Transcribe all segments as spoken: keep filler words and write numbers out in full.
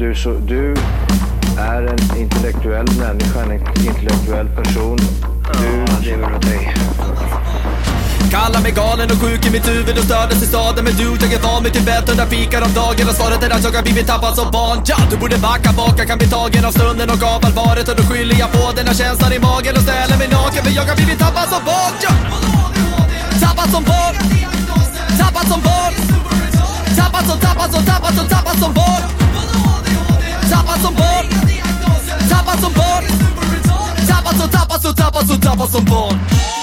du, så, du är en intellektuell människa, en intellektuell person. Du lever åt dig. Kallar mig galen och sjuk i mitt huvud och stördes i staden. Men du, jag är van vid Tibet under fikar om dagen. Och svaret är att jag har blivit tappad som barn. Ja, du borde backa bak, jag kan bli tagen av stunden och av allvaret. Och då skyller jag på den här känslan i magen och ställer mig naken. För jag har blivit tappad som barn. Ja. Tappad som barn. Tappad som barn. Tappad som, tappad som, tappad som, tappad som barn. Tappad som barn. Tappad som barn. Tappad som, tappad som, tappad som, tappad som barn.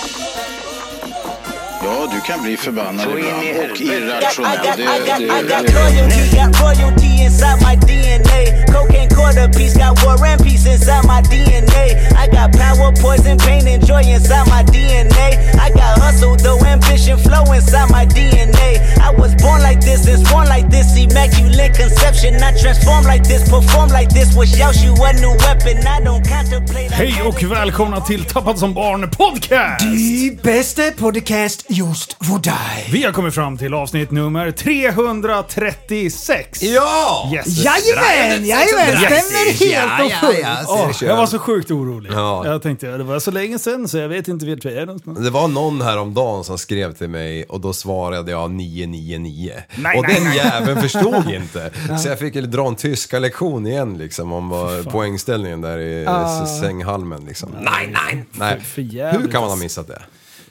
Ja, du kan bli förbannad ibland och irrationell. I got, I got, I got loyalty, got royalty inside my D N A. Cocaine quarter piece, got war and peace inside my D N A. I got power, poison, pain, and joy inside my D N A. I got hustle, though ambition, flow inside my D N A. I was born like this, and born like this, immaculate conception. I transform like this, perform like this, was Yaoshu a new weapon. I don't contemplate. Hej och välkomna till Tappad som barn podcast! Die bästa podcast just för dig. Vi har kommit fram till avsnitt nummer trehundratrettiosex. Ja! Yes. Jajamän, jajamän, stämmer helt och fullt. Åh, jag var så sjukt orolig. Ja. Jag tänkte, det var så länge sedan så jag vet inte vart vi är någonstans. Det var någon här om dagen som skrev till mig och då svarade jag nio nio nio. Nej, och nej, den nej. jäveln förstod inte. Så jag fick dra en tyska lektion igen liksom om vad poängställningen där i Ah. sänghalmen liksom. Nej, nej, nej. För jävligt. Hur kan man ha missat det?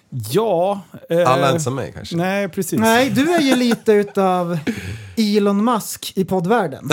Ja. Eh, Alla är inte som mig kanske. Nej, precis. Nej, du är ju lite utav Elon Musk i poddvärlden.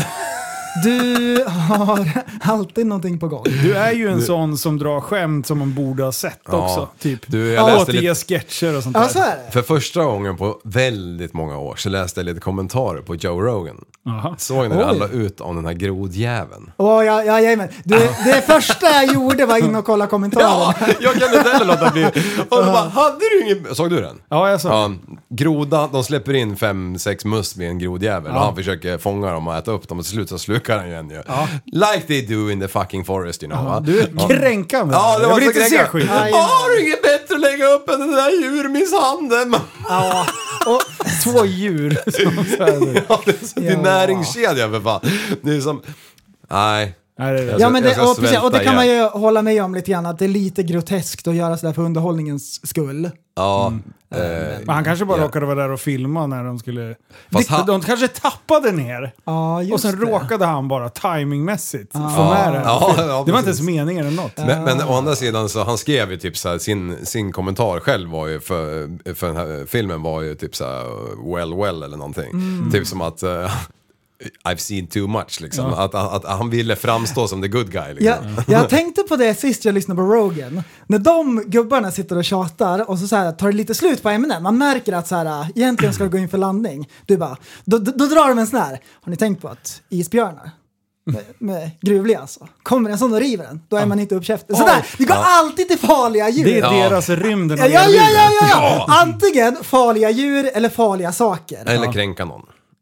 Du har alltid någonting på gång. Du är ju en sån som drar skämt som man borde ha sett Ja. också. Typ Du, jag läste återge lite- sketcher och sånt Ja, där. så är det. För första gången på väldigt många år så läste jag lite kommentarer på Joe Rogan. Aha. Såg när det Oj. alla ut om den här grodjäveln. Åh, ja, ja, jajamän. Du, det första jag gjorde var in och kolla kommentaren. Ja, jag kan inte heller låta bli. Och då bara, hade du ingen... Såg du den? Ja, jag sa. Ja, groda, de släpper in fem, sex mus med en grodjävel och han försöker fånga dem och äta upp dem och till slut så slukar han igen ju. Ja. Like they do in the fucking forest, you know. va? Du är kränkande. Ja, det jag var vill så inte se kränkande. skit. Aj. Har du inget bättre att lägga upp än den där djurmisshandeln? Ja. Och två djur som så här. Ja, det är, så, det är Ja. näringskedja för fan. Det är som... Nej. Nej, det är det. Jag Ja, ska- men jag det, ska och, precis, och det svälta kan man ihjäl. ju hålla med om lite grann, att det är lite groteskt att göra sådär för underhållningens skull. Ja. Eh, Men han kanske bara ja. råkade vara där och filma när de skulle... Fast de, han- de kanske tappade ner. Ja, just Och sen det. råkade han bara timingmässigt få Ja. med det. Ja, ja, det var inte precis. ens meningen eller något. Men, men å andra sidan så han skrev ju typ så här, sin, sin kommentar själv var ju för, för den här filmen var ju typ så här well well eller någonting. Typ som att uh, I've seen too much liksom. Att, att, att han ville framstå som the good guy liksom. Jag, jag tänkte på det sist jag lyssnade på Rogan. När de gubbarna sitter och tjatar och så, så här, tar det lite slut på ämnen. Man märker att så här, egentligen ska det gå in för landning. Du bara, då, då, då drar de en sån här. Har ni tänkt på att isbjörnar med, med gruvliga alltså, kommer en sån och river den, då är man inte uppkäftig. Sådär, det går alltid till farliga djur. Det är Ja. deras rymden. Ja, ja, ja, ja, ja, ja. Antingen farliga djur eller farliga saker. Eller kränka någon.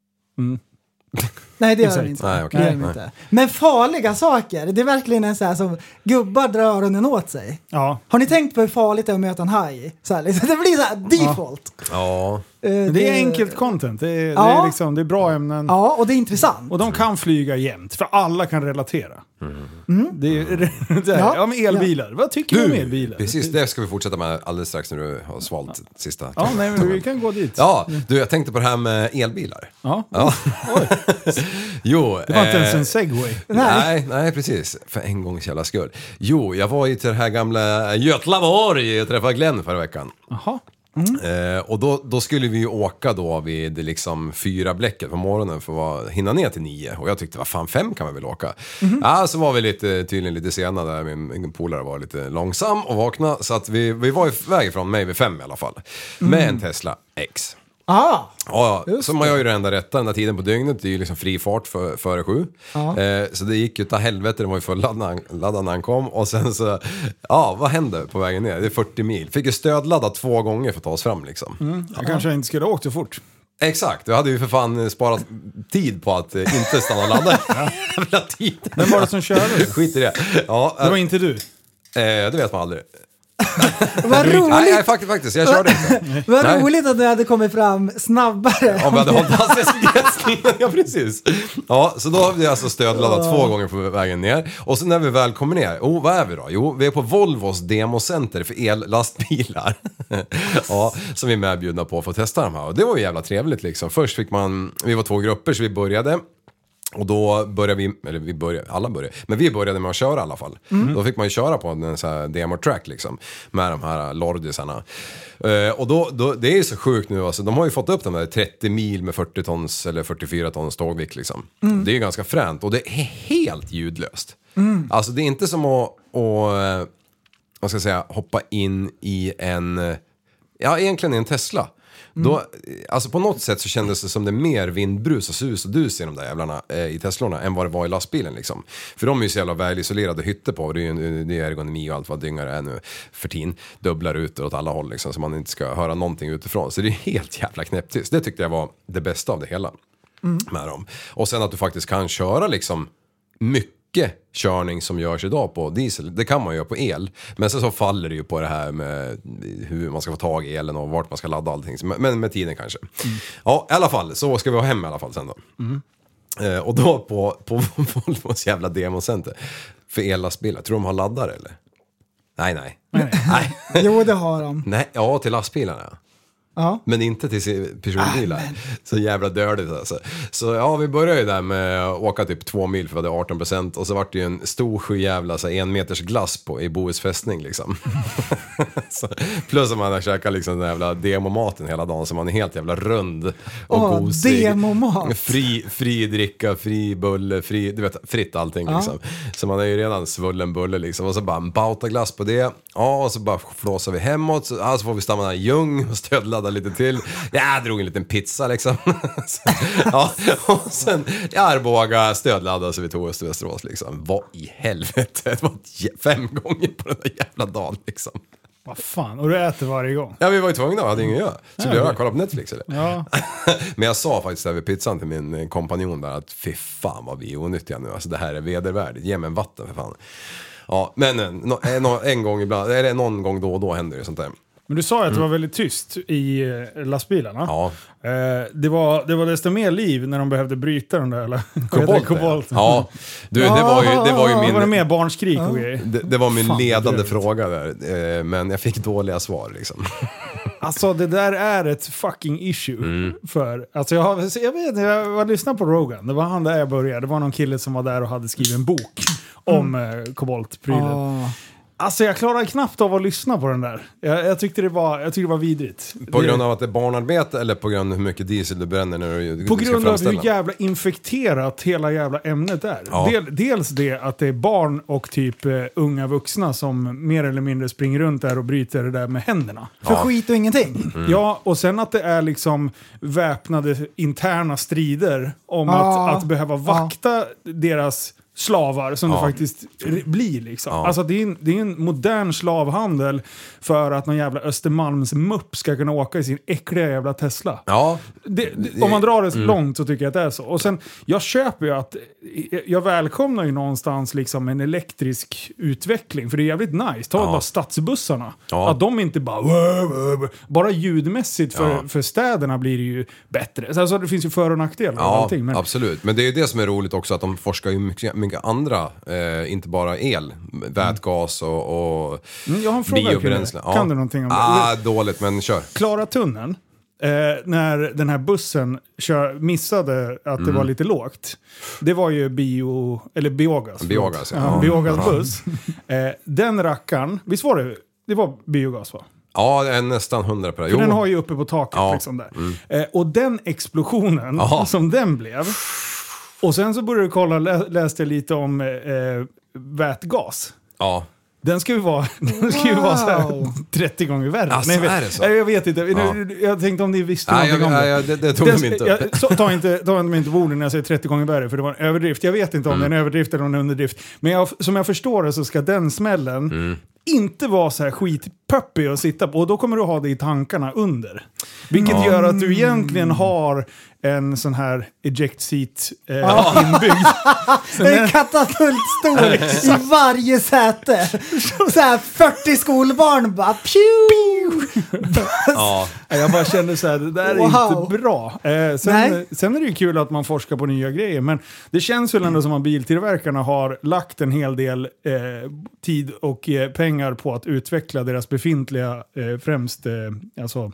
Nej, det gör de Exakt. inte. Nej, okej. Det gör de Nej. inte. Men farliga saker, det är verkligen en så här som gubbar drar öronen åt sig. Ja. Har ni tänkt på hur farligt det är att möta en haj? Så här, liksom, det blir så här default. Ja. Eh, Det är enkelt content. Det är, det Ja. är, liksom, det är bra ämnen. Ja, och det är intressant. Och de kan flyga jämt. För alla kan relatera. Det är, det är, Ja. ja, men elbilar. Vad tycker du om elbilar? Precis, det ska vi fortsätta med alldeles strax när du har svalt sista. Ja, nej, men vi kan gå dit. Ja, du, jag tänkte på det här med elbilar. Ja. Ja. Jo, Det var inte ens eh, en segway. Nej, nej, precis. För en gångs jävla skull. Jo, jag var ju till det här gamla Götlaborg och träffade Glenn förra veckan. Jaha. Eh, och då, då skulle vi ju åka då vid liksom fyra bläcket på morgonen för att hinna ner till nio. Och jag tyckte, vad fan, fem kan man väl åka? Mm-hmm. Ja, så var vi lite, tydligen lite sena där. Min, min polare var lite långsam och vakna. Så att vi, vi var iväg från mig vid fem i alla fall. Med en Tesla X. Ah, Ja, Just så man gör ju det enda rätta den där tiden på dygnet. Det är ju liksom fri fart för, före sju. Ja. Eh, så det gick ju ta helvete, den var ju fulladdad laddad när han kom. Och sen så, ja, vad hände på vägen ner? Det är fyrtio mil. Fick ju stödladda två gånger för att ta oss fram liksom. Mm, jag kanske inte skulle ha åkt så fort. Exakt, du hade ju för fan sparat tid på att eh, inte stanna och ladda. Jävla tid. Vem var det som körde? Skit i det. Ja, Det var inte du. eh, det vet man aldrig. Vad roligt. Nej, nej, faktiskt, faktiskt. Jag körde inte. Vad Nej. roligt att du hade kommit fram snabbare. Om vi hade hållit hastighetsbegränsning. Ja, precis. Ja, så då har vi alltså stödladdat två gånger på vägen ner. Och så när vi väl kommer ner, oh, vad är vi då? Jo, vi är på Volvos democenter för ellastbilar. Ja, som vi är medbjudna på för att testa de här. Och det var ju jävla trevligt liksom. Först fick man, vi var två grupper så vi började. Och då började vi, eller vi började, alla började, men vi började med att köra i alla fall. Mm. Då fick man ju köra på en sån här demo-track liksom, med de här lordisarna. Uh, och då, då, det är ju så sjukt nu, alltså, de har ju fått upp de där trettio mil med fyrtio tons eller fyrtiofyra tons tågvikt liksom. Mm. Det är ju ganska fränt och det är helt ljudlöst. Mm. Alltså det är inte som att, att vad ska jag säga, hoppa in i en, ja egentligen i en Tesla. Mm. Då, alltså på något sätt så kändes det som det mer vindbrus och sus och dus i de där jävlarna eh, i Teslorna än vad det var i lastbilen liksom. För de är ju så jävla välisolerade hytter på, det är ju det är ergonomi och allt vad dyngar är nu för tin. Dubblar ut åt alla håll liksom så man inte ska höra någonting utifrån. Så det är helt jävla knäpptyst. Det tyckte jag var det bästa av det hela mm. med dem. Och sen att du faktiskt kan köra liksom mycket körning som görs idag på diesel, det kan man göra på el, men sen så faller det ju på det här med hur man ska få tag i elen och vart man ska ladda allting, men med tiden kanske. Mm. Ja, i alla fall, så ska vi ha hem i alla fall sen då. Mm. Eh, och då på, på Volvos jävla democenter för ellastbilar, tror de har laddare eller? Nej, nej. nej, nej. Jo, det har de. Nej, ja, till lastbilarna. Ja. Men inte till personbilar. Ah, så jävla dördigt alltså. Så ja, vi började ju där med att åka typ två mil för det var arton procent. Och så var det ju en stor sju jävla så en meters glass på, i Bohus fästning liksom. Så, plus att man har käkat liksom den jävla demomaten hela dagen. Så man är helt jävla rund och oh, gosig. Demomat. Fri, fri dricka, fri bulle, fri, du vet, fritt allting ja. Liksom. Så man är ju redan svullen bulle liksom. Och så bara en bautaglass på det. Ja, och så bara flåsar vi hemåt. Så, ja, så får vi stanna där i Ljung och stödla lite till. Jag drog en liten pizza liksom. Ja, och sen i Arboga stödladdade så vi tog oss till Västerås liksom. Vad i helvete? Det var fem gånger på den där jävla dagen liksom. Vad fan, och du äter varje gång? Ja, vi var ju tvungna, jag hade ingen att göra. Så ja, blev jag kolla på Netflix eller? Ja. Men jag sa faktiskt över pizzan till min kompanjon där att fy fan vad vi är onyttiga nu. Alltså det här är vedervärdigt. Ge mig en vatten för fan. Ja, men en, en gång ibland, eller någon gång då och då händer det sånt där. Men du sa ju att det var väldigt tyst i lastbilarna. Ja. Eh, det, var, det var desto mer liv när de behövde bryta den där eller kobolt. kobolt. Ja. Du, det var ju det var ju min var det mer barnskrik och grejer. Det, det var min Fan, ledande fråga där, eh, men jag fick dåliga svar liksom. Alltså det där är ett fucking issue mm. för alltså jag har jag vet jag har lyssnat på Rogan. Det var han där jag började. Det var någon kille som var där och hade skrivit en bok om mm. eh, koboltprylen. Oh. Alltså jag klarar knappt av att lyssna på den där. Jag, jag tyckte det var, jag tyckte det var vidrigt. På det, grund av att det är barnarbete eller på grund av hur mycket diesel du bränner när du På ska grund av framställa? hur jävla infekterat hela jävla ämnet är. Ja. Del, dels det att det är barn och typ uh, unga vuxna som mer eller mindre springer runt där och bryter det där med händerna. För ja. skit och ingenting. Mm. Ja, och sen att det är liksom väpnade interna strider om ja. att, att behöva vakta ja. deras slavar som ja. det faktiskt blir liksom. Ja. Alltså det är, en, det är en modern slavhandel för att någon jävla Östermalms mupp ska kunna åka i sin äckliga jävla Tesla. Ja. Det, det, om man drar det mm. långt så tycker jag att det är så. Och sen, jag köper ju att jag välkomnar ju någonstans liksom en elektrisk utveckling, för det är jävligt nice. Ta ja. bara stadsbussarna. Ja. Att de inte bara bara ljudmässigt för, ja. för städerna blir det ju bättre. Alltså det finns ju för- och nackdelar ja, och allting. Men... absolut. Men det är ju det som är roligt också, att de forskar ju mycket, mycket andra, eh, inte bara el, vätgas och, och mm, jag har en fråga biobränsle. Ja. Kan du någonting om det? Ah, dåligt, men kör. Klara tunneln. Eh, när den här bussen kör, missade att mm. det var lite lågt. Det var ju bio, eller biogas. Biogas, ja. ja biogasbuss. eh, den rackaren, visst var det, det var biogas va? Ja, det är nästan hundra per. För den har ju uppe på taket ja. liksom där. Mm. Eh, och den explosionen Aha. som den blev. Och sen så började jag kolla, lä- läste jag lite om eh, vätgas. Ja. Den ska ju vara, den ska ju wow. vara så här trettio gånger värre. Alltså, Nej, är det så? Jag vet inte. Ja. Jag tänkte om ni visste nej, någonting jag, om nej, det. det. Det tog de inte upp. Jag, så, ta inte, ta inte mig inte på orden när jag säger trettio gånger värre, för det var en överdrift. Jag vet inte om mm. det är en överdrift eller en underdrift. Men jag, som jag förstår det så ska den smällen mm. inte vara så här skit peppig att sitta på. Och då kommer du ha det i tankarna under. Vilket ja. gör att du egentligen har en sån här eject seat eh, ja. inbyggd. En katapultstol i varje säte. Så här fyrtio skolbarn bara ja. Jag bara kände så här, det där är wow. inte bra. Eh, sen, sen är det ju kul att man forskar på nya grejer, men det känns väl ändå som att biltillverkarna har lagt en hel del eh, tid och eh, pengar på att utveckla deras befintliga eh, främst eh, alltså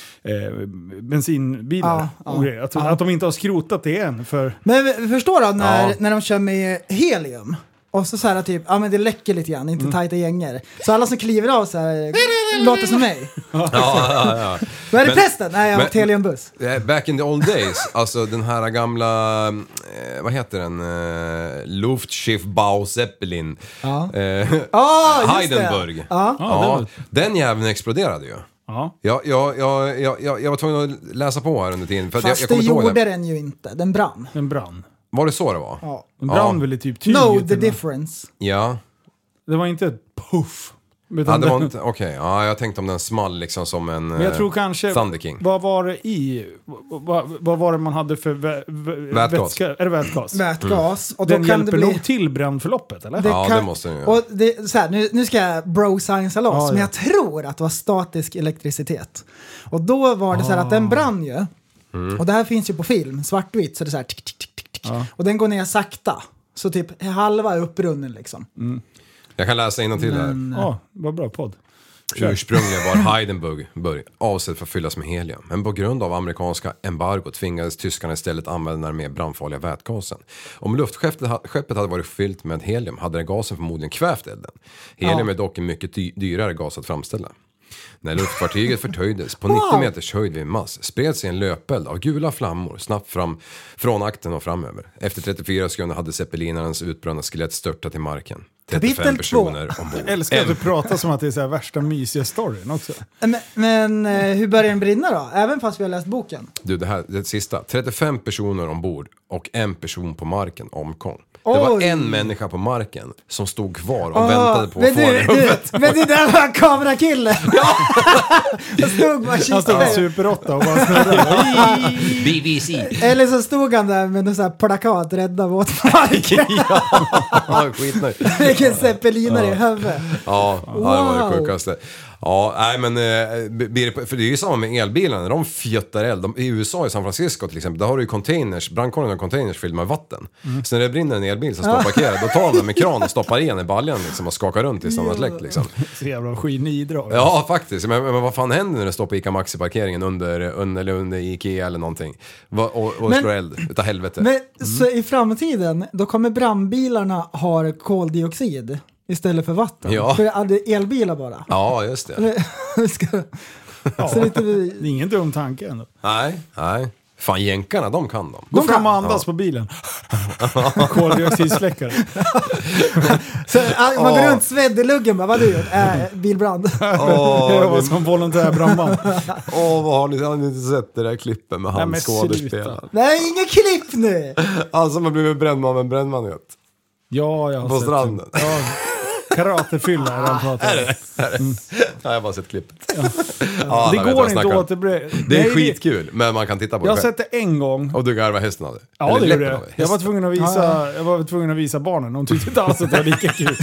Eh, bensinbilar. Ja, och ja, att, ja. att de inte har skrotat det än. För... Men förstår du när, ja. när de kör med helium och så så här typ, ja men det läcker lite grann, inte mm. tajta gänger. Så alla som kliver av så här låter som mig. Ja, ja, ja. Vad är det prästen? Nej, jag har åkt heliumbuss. Back in the old days, alltså den här gamla, eh, vad heter den? Eh, Luftschiffbau Zeppelin. Ja. Eh, oh, Heidenberg. Ja. Ja, den jäveln exploderade ju. Ja. Jag, jag, jag, jag, jag, jag var tvungen att läsa på här under tiden. För Fast jag, jag det gjorde det. den ju inte. Den brann. Den brann. Var det så det var? Ja. Den brann ja. väl i typ tyget. No, the difference. Ja. Det var inte ett puff. Ja, det var inte, okej. Okay. Ja, jag tänkte om den small liksom som en Men jag tror kanske, Thunder King. Vad var det i, vad, vad var det man hade för vä, vä, vätgas? Vätska, är det vätgas? Vätgas. Mm. Och då den kan hjälper det bli... nog till brandförloppet, eller? Det ja, kan... det måste den göra. Och det, så här, nu, nu ska jag bro-science loss, ja, men jag tror att det var statisk elektricitet. Och då var det så här att den brann ju. Mm. Och det här finns ju på film, svartvitt, så det är så här tick, tick, tick, tick. Ja. Och den går ner sakta. Så typ halva är upprunnen liksom. Mm. Jag kan läsa innantill här. Ja, oh, vad bra podd. Ursprungligen var Heidenberg avsedd för att fyllas med helium. Men på grund av amerikanska embargo tvingades tyskarna istället använda den mer brandfarliga vätgasen. Om luftskeppet hade varit fyllt med helium hade den gasen förmodligen kvävt elden. Helium ja. är dock en mycket dy- dyrare gas att framställa. När luftfartyget förtöjdes på nittio meters höjd vid mass spred sig en löpeld av gula flammor snabbt fram från akten och framöver. Efter trettiofyra sekunder hade zeppelinarens utbrända skelett störtat till marken. trettiofem personer ombord. Jag älskar att du pratar som att det är så här värsta mysiga storyn också. Men, men hur börjar den brinna då? Även fast vi har läst boken. Du, det här det sista. trettiofem personer ombord och en person på marken omkom. Det var en människa på marken som stod kvar och oh, väntade på att få det huvudet. Men det där var kamerakillen. Ja. Han stod bara Han stod i Super åtta och bara snurrade. B B C. Eller så stod han där med en sån här plakat, rädda våtmarken. Ja, skitnöjd. Vilken zeppelinare ja. i huvudet. Ja, wow. Ja, det var det sjukaste. Ja, nej men för det är ju samma med elbilarna, när de fjöttar eld. De, i U S A, i San Francisco till exempel, där har du ju containers, brandkåren och containers fyllda med vatten. Mm. Så när det brinner en elbil som står parkerad, då tar de med kran och stoppar igen i baljan liksom, och skakar runt tills den har släckt liksom. Så jävla skinidrag. Ja, faktiskt. Men, men vad fan händer när det står på Ica Maxi-parkeringen under, under, eller under Ikea eller någonting? Va, och och men, slår eld utav helvete. Men mm. så i framtiden, då kommer brandbilarna ha koldioxid istället för vatten. Ja. För det är elbilar bara. Ja, just det. Ska... ja, så lite... Det är ingen dum tanke ändå. Nej, nej. Fan, jänkarna, de kan de. Gå fram och andas ja. på bilen. Koldioxidsläckare. Så man går oh. runt svedd i luggen. Vad har du gjort? Äh, bilbrand. Oh, jag var som volontärbrandman. Åh, oh, vad har ni, har ni inte sett det där klippet med han skådespelaren? Nej, ingen klipp nu! Alltså, man blir brännman med en brännman ut. Ja, jag har på sett stranden. Ja, karatefylla är han pratar. Är det? Är det? Mm. Ja, jag har bara sett klippet. Ja. Ja, det går inte åt det. Det är Nej, skitkul, men man kan titta på jag det. Jag har sett det en gång. Och du garvar hästen av det. Ja, det gjorde det. Jag var tvungen att visa, jag var tvungen att visa barnen. De tyckte inte alls att det var lika kul.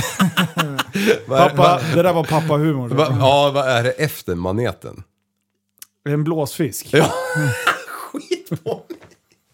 Pappa, det där var pappa-humor. Va, ja, vad är det efter maneten? En blåsfisk. Ja. Skit på mig.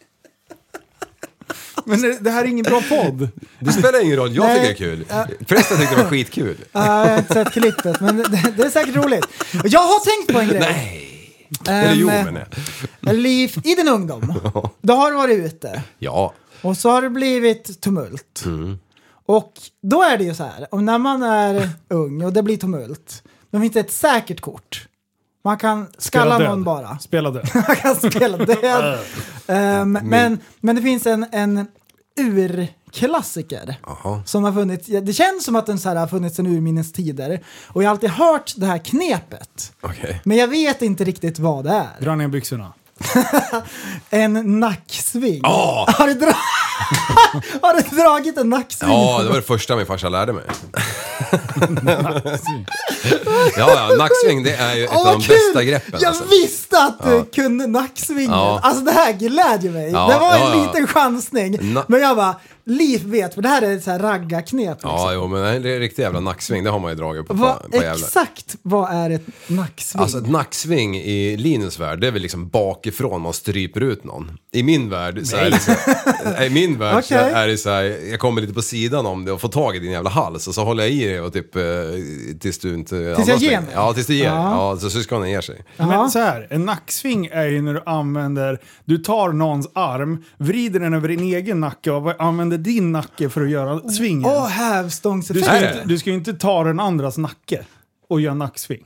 Men det, det här är ingen bra podd. Det spelar ingen roll, jag Nej, tycker det är kul. Uh, Förresten tyckte det var skitkul. Ja, uh, jag har inte sett klippet, men det, det är säkert roligt. Jag har tänkt på en grej. Nej, um, eller jo, men nej. Liv i din ungdom. Då har du varit ute. Ja. Och så har det blivit tumult. Mm. Och då är det ju så här, om när man är ung och det blir tumult, då finns det ett säkert kort. Man kan skalla någon bara. Spela död. Man kan spela död. um, men, men det finns en, en urklassiker Aha. som har funnits. Det känns som att den så här har funnits sedan urminnes tider. Och jag har alltid hört det här knepet. Okay. Men jag vet inte riktigt vad det är. Dra ner byxorna. En nacksving. Oh! Har, du dra- har du dragit en nacksving? Ja, det var det första min farsa lärde mig. ja, nacksving det är ju ett Åh, av de kul! bästa greppen. Jag alltså. visste att du Ja. kunde nacksvingen. Ja. Alltså det här glädjer mig. Ja, det var en ja, ja. liten chansning. Na- Men jag bara, Liv vet, för det här är ett så här raggarknep. Liksom. Ja, jo, men det är en riktig jävla nacksving, det har man ju dragit på. Vad, på jävla. exakt vad är ett nacksving? Alltså ett nacksving i Linus värld, det är väl liksom bakifrån man stryper ut någon. I min värld så är det så, i min värld så Okej. är det så här, jag kommer lite på sidan om det och får tag i din jävla hals och så håller jag i det och typ eh, tills du inte... Tills jag ger mig? Ja, tills du ger. Ja. Ja, så syskonen ger sig. Men så här, en nacksving är ju när du använder, du tar någons arm, vrider den över din egen nacke och använder din nacke för att göra svingen. Åh, Du hävstångseffekt. ska, Är ju det? inte, du ska ju inte ta den andras nacke och göra nacksving.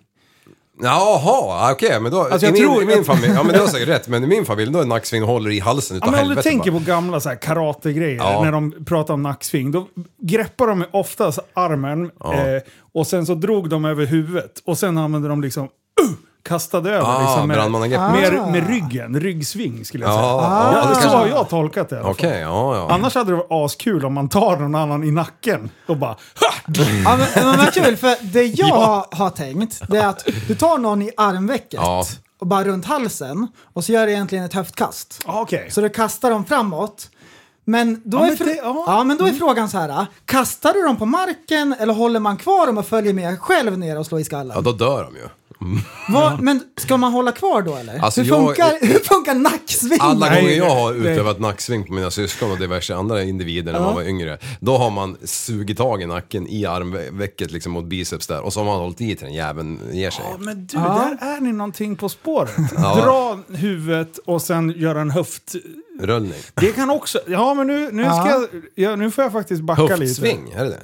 Jaha, okej, men då... Alltså, i, jag min, tror- I min familj, ja men du har säkert rätt, men i min familj då är nacksving och håller i halsen utav Ja, men om du helvete tänker bara. på gamla så här karategrejer, Ja. när de pratar om nacksving, då greppar de oftast armen Ja. eh, och sen så drog de över huvudet och sen använde de liksom uh, kastade över Ah, liksom, med, brandmannagrepp. med, Ah. med ryggen, ryggsving skulle jag Ja, säga. ja, Ja, det så kanske- har jag tolkat det i alla fall. Okej, ja, ja. Annars hade det varit askul om man tar någon annan i nacken och bara ha! Ja, men, men vad kul, för det jag har, har tänkt, det är att du tar någon i armvecket Ja. och bara runt halsen och så gör du egentligen ett höftkast. Ah, okej. Så du kastar dem framåt. Men då, Ja, är, men fr- det- ja. ja, men då är frågan så här, kastar du dem på marken eller håller man kvar dem och följer med själv ner och slår i skallen? Ja, då dör de ju. Vad, men ska man hålla kvar då eller? Alltså, hur, jag- funkar, hur funkar nacksving? Alla Nej, gånger jag har nej. utövat nacksving på mina syskon och diverse andra individer när man var yngre, då har man sugit tag i nacken i armvecket liksom mot biceps där och så har man hållit i till den jäveln ger sig. Ja, men du, där är ni någonting på spåret. Dra huvudet och sen göra en höft... Rullning. Det kan också... Ja, men nu, nu, ska Ja. jag, ja, nu får jag faktiskt backa lite. Höftsving, är det det?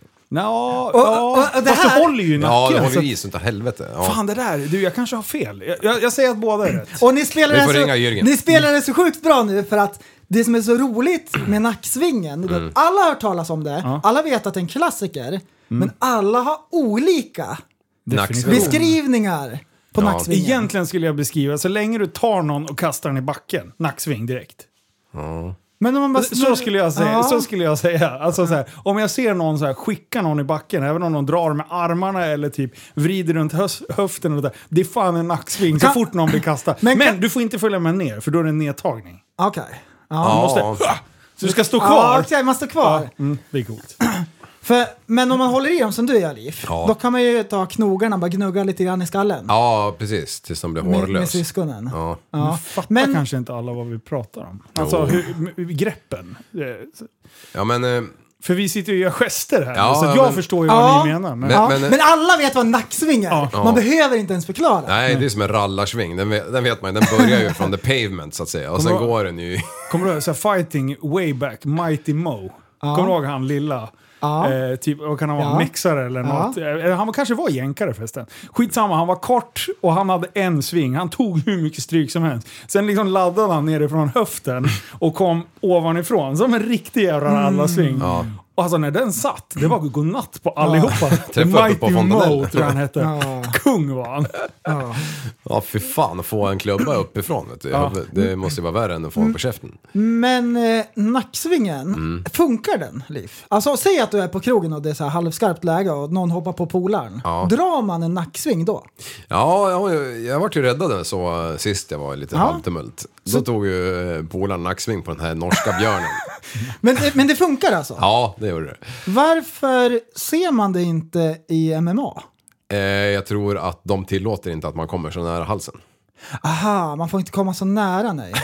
Ja, Och- ja och- och det fast här- du håller ju i nacken. Ja, det så- håller ju i sånt där helvete. Ja. Fan, det där, du, jag kanske har fel. Jag, jag, jag säger att båda är rätt. Och ni spelar, Vi det får så, ringa Jürgen. ni spelar det så sjukt bra nu för att det som är så roligt med nacksvingen, Mm. alla har hört talas om det, Ja. alla vet att det är en klassiker, men alla har olika Nacksving. beskrivningar på Ja. nacksvingen. Egentligen skulle jag beskriva, så länge du tar någon och kastar den i backen, nacksving direkt. Men om man bara, Så skulle jag säga. Ja. Så skulle jag säga. Alltså, så här, om jag ser någon så här, skicka någon i backen, även om de drar med armarna eller typ vrider runt hös- höften och det där, det är fan en nacksving så Kan- fort någon blir kastad. Men Men, kan- du får inte följa med ner, för då är det en nedtagning. Okej. Du Ja. måste, Ja. så du ska stå Ja, kvar. okej, man står kvar. Ja, mm, det är coolt. För, men om man håller i dem som du gör, Liv, Ja. då kan man ju ta knogarna och bara gnugga lite grann i skallen. Ja, precis. Tills de blir med, med hårlös. syskonen. Ja. Ja. Nu fattar Men, kanske inte alla vad vi pratar om. Alltså Jo. hur, m- greppen. Eh, Ja, men... eh, För vi sitter ju och gör gester här, Ja, så att men- jag förstår ju Ja. vad ni menar. Men, Men- ja, men- men, alla vet vad nacksving är. Ja. Man Ja. behöver inte ens förklara. Nej, det är som en rallarsving. Den vet, den vet man ju. Den börjar ju från the pavement så att säga. Och sen Kommer du- går den ju... Kommer du ihåg så här, fighting way back, Mighty Mo? Ja. Kommer du ihåg han lilla? Ja. Eh, typ, och kan han vara Ja. mexare eller Ja. något? Eh, han var, kanske var jänkare förresten. Skitsamma, han var kort och han hade en sving. Han tog hur mycket stryk som helst. Sen liksom laddade han nerifrån höften och kom ovanifrån som en riktig jävla rallarsving. Ja. Och alltså när den satt, det var godnatt på allihopa. Träffade uppe på Mighty Fontanell. Mo tror jag han hette. Ja. Kung var han. Ja. Ja, fy fan. Att få en klubba uppifrån, vet du. Ja. Det måste ju vara värre än att få en på käften. Men eh, nacksvingen, Mm. funkar den, Liv? Alltså säg att du är på krogen och det är så här halvskarpt läge och någon hoppar på polaren. Ja. Drar man en nacksving då? Ja, jag, jag var ju räddad så eh, sist jag var lite Ja. halvtumult. Då tog ju eh, polaren nacksving på den här norska björnen. Men, det- men det funkar alltså? Ja, det gjorde det. Varför ser man det inte i M M A? Eh, jag tror att de tillåter inte att man kommer så nära halsen. Aha, man får inte komma så nära, nej.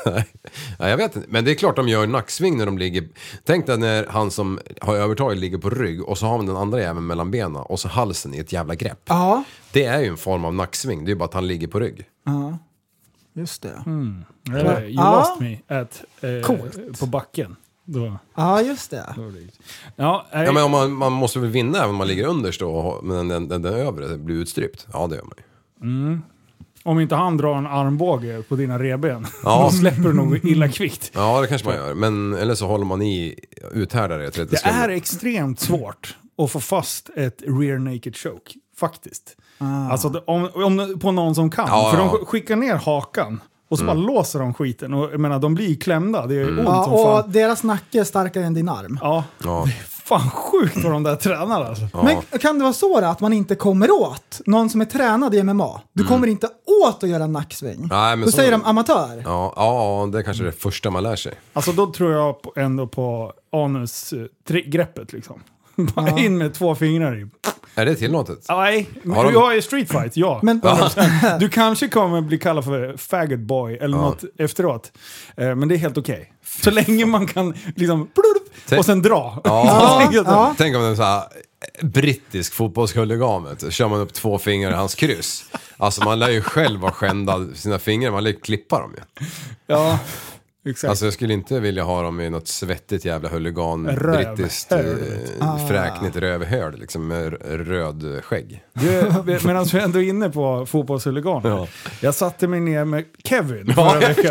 Ja, jag vet inte, men det är klart de gör nacksving när de ligger... Tänk dig när han som har övertaget ligger på rygg och så har man den andra jäveln mellan benen och så halsen i ett jävla grepp. Ja, Det är ju en form av nacksving, det är ju bara att han ligger på rygg. ja. Just det. Eller, you Ja. lost me at, eh, Coolt. på backen. Då, Ja, just det. då var det... Ja, eh, Ja, men om man, man måste väl vinna även om man ligger underst då, och- men den, den, den övre blir utstrypt. Ja, det gör man ju. Om inte han drar en armbåge på dina reben, Ja. då släpper du nog illa kvickt. Ja, det kanske man gör. Men, eller så håller man i uthärdare i trettio Det är sekunder. extremt svårt att få fast ett rear naked choke, faktiskt. Alltså det- om, om, på någon som kan. Ja, För ja. de skickar ner hakan och så bara låser de skiten. Och jag menar, de blir klämda. Det är ont Ja, som och fan. deras nacke är starkare än din arm. Ja, Ja. det är Fan sjukt vad de där tränar alltså. Ja. Men kan det vara så då, att man inte kommer åt någon som är tränad i M M A? Du mm. kommer inte åt att göra en nacksving. Nej, men då så... säger de amatör. Ja, ja, det är kanske det första man lär sig. Alltså då tror jag ändå på anus-greppet liksom. Bara ja. In med två fingrar i. Är det tillåtet? Nej, men de... jag är street fight, ja. Men... Du kanske kommer bli kallad för faggot boy eller ja. Något efteråt. Men det är helt okej. Okay. Så länge man kan liksom Tänk... och sen dra. Ja. Ja. Tänk om det är så här brittisk fotbollshuligan. Kör man upp två fingrar i hans kryss. Alltså man lär ju själv vara skändad sina fingrar. Man lär ju klippa dem ju. Ja. Exakt. Alltså jag skulle inte vilja ha dem i något svettigt jävla huligan, brittiskt eh, ah. fräknigt rövhörd liksom med röd skägg. Medan vi ändå är inne på fotbollshuligan. Ja. Jag satte mig ner med Kevin förra ja, veckan.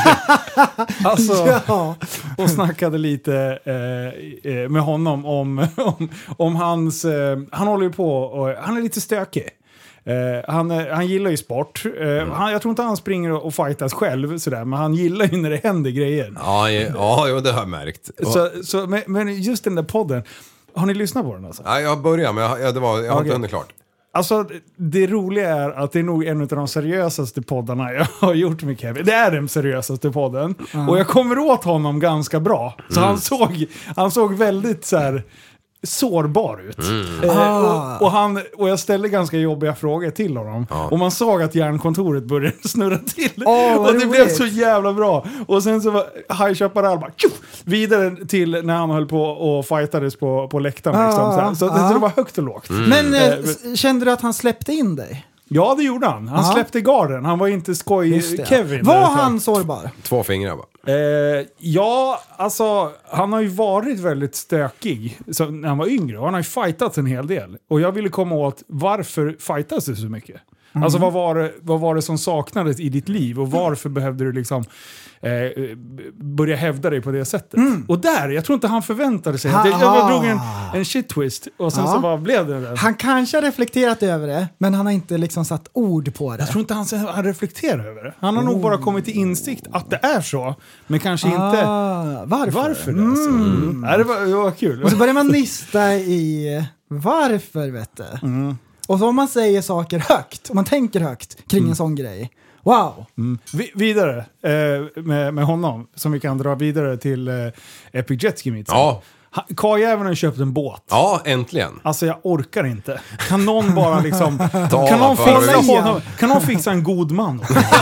Alltså, ja. Och snackade lite eh, med honom om, om, om hans... Eh, han håller ju på och han är lite stökig. Uh, han, han gillar ju sport. Uh, mm. han, jag tror inte han springer och, och fightas själv sådär, men han gillar ju när det händer grejer. Ja, ja, ja det har jag märkt. Så, så, men, men just den där podden, har ni lyssnat på den alltså? Ja, jag börjar, men jag, ja, det var, jag har okay. inte hunnit klart. Alltså, det roliga är att det är nog en av de seriösaste poddarna jag har gjort med Kevin. Det är den seriösaste podden. Mm. Och jag kommer åt honom ganska bra. Så mm. han, såg, han såg väldigt så här... sårbar ut. Mm. Eh, ah. och, och, han, och jag ställde ganska jobbiga frågor till honom. Ah. Och man såg att hjärnkontoret började snurra till. Oh, och det roligt. Blev så jävla bra. Och sen så var High Chaparral bara tjuff, vidare till när han höll på och fightades på, på läktaren. Ah. Liksom, så, så, ah. så det var högt och lågt. Mm. Men eh, kände du att han släppte in dig? Ja, det gjorde han. Han Aha. släppte garden. Han var inte skoj Kevin. Var han sårbar? Två fingrar bara. Eh, ja, alltså han har ju varit väldigt stökig så, när han var yngre. Och han har ju fightats en hel del. Och jag ville komma åt varför fightas det så mycket? Mm. Alltså vad var, det, vad var det som saknades i ditt liv? Och varför behövde du liksom eh, börja hävda dig på det sättet? Mm. Och där, jag tror inte han förväntade sig. Jag, jag drog en, en shit twist och sen ja. Så bara blev det där. Han kanske har reflekterat över det, men han har inte liksom satt ord på det. Jag tror inte han har reflekterat över det. Han har oh. nog bara kommit till insikt att det är så, men kanske ah. inte varför. Varför det? Alltså. Mm. Nej, det, var, det var kul. Och så börjar man nysta i varför, vet du. Mm. Och så om man säger saker högt, om man tänker högt kring mm. en sån grej. Wow! Mm. Vi, vidare eh, med, med honom, som vi kan dra vidare till eh, Epic Jet Ski Meet. Ja. Karljäveln har köpt en båt. Ja, äntligen. Alltså jag orkar inte. Kan någon bara liksom... kan, någon fixa honom, kan någon fixa en god man?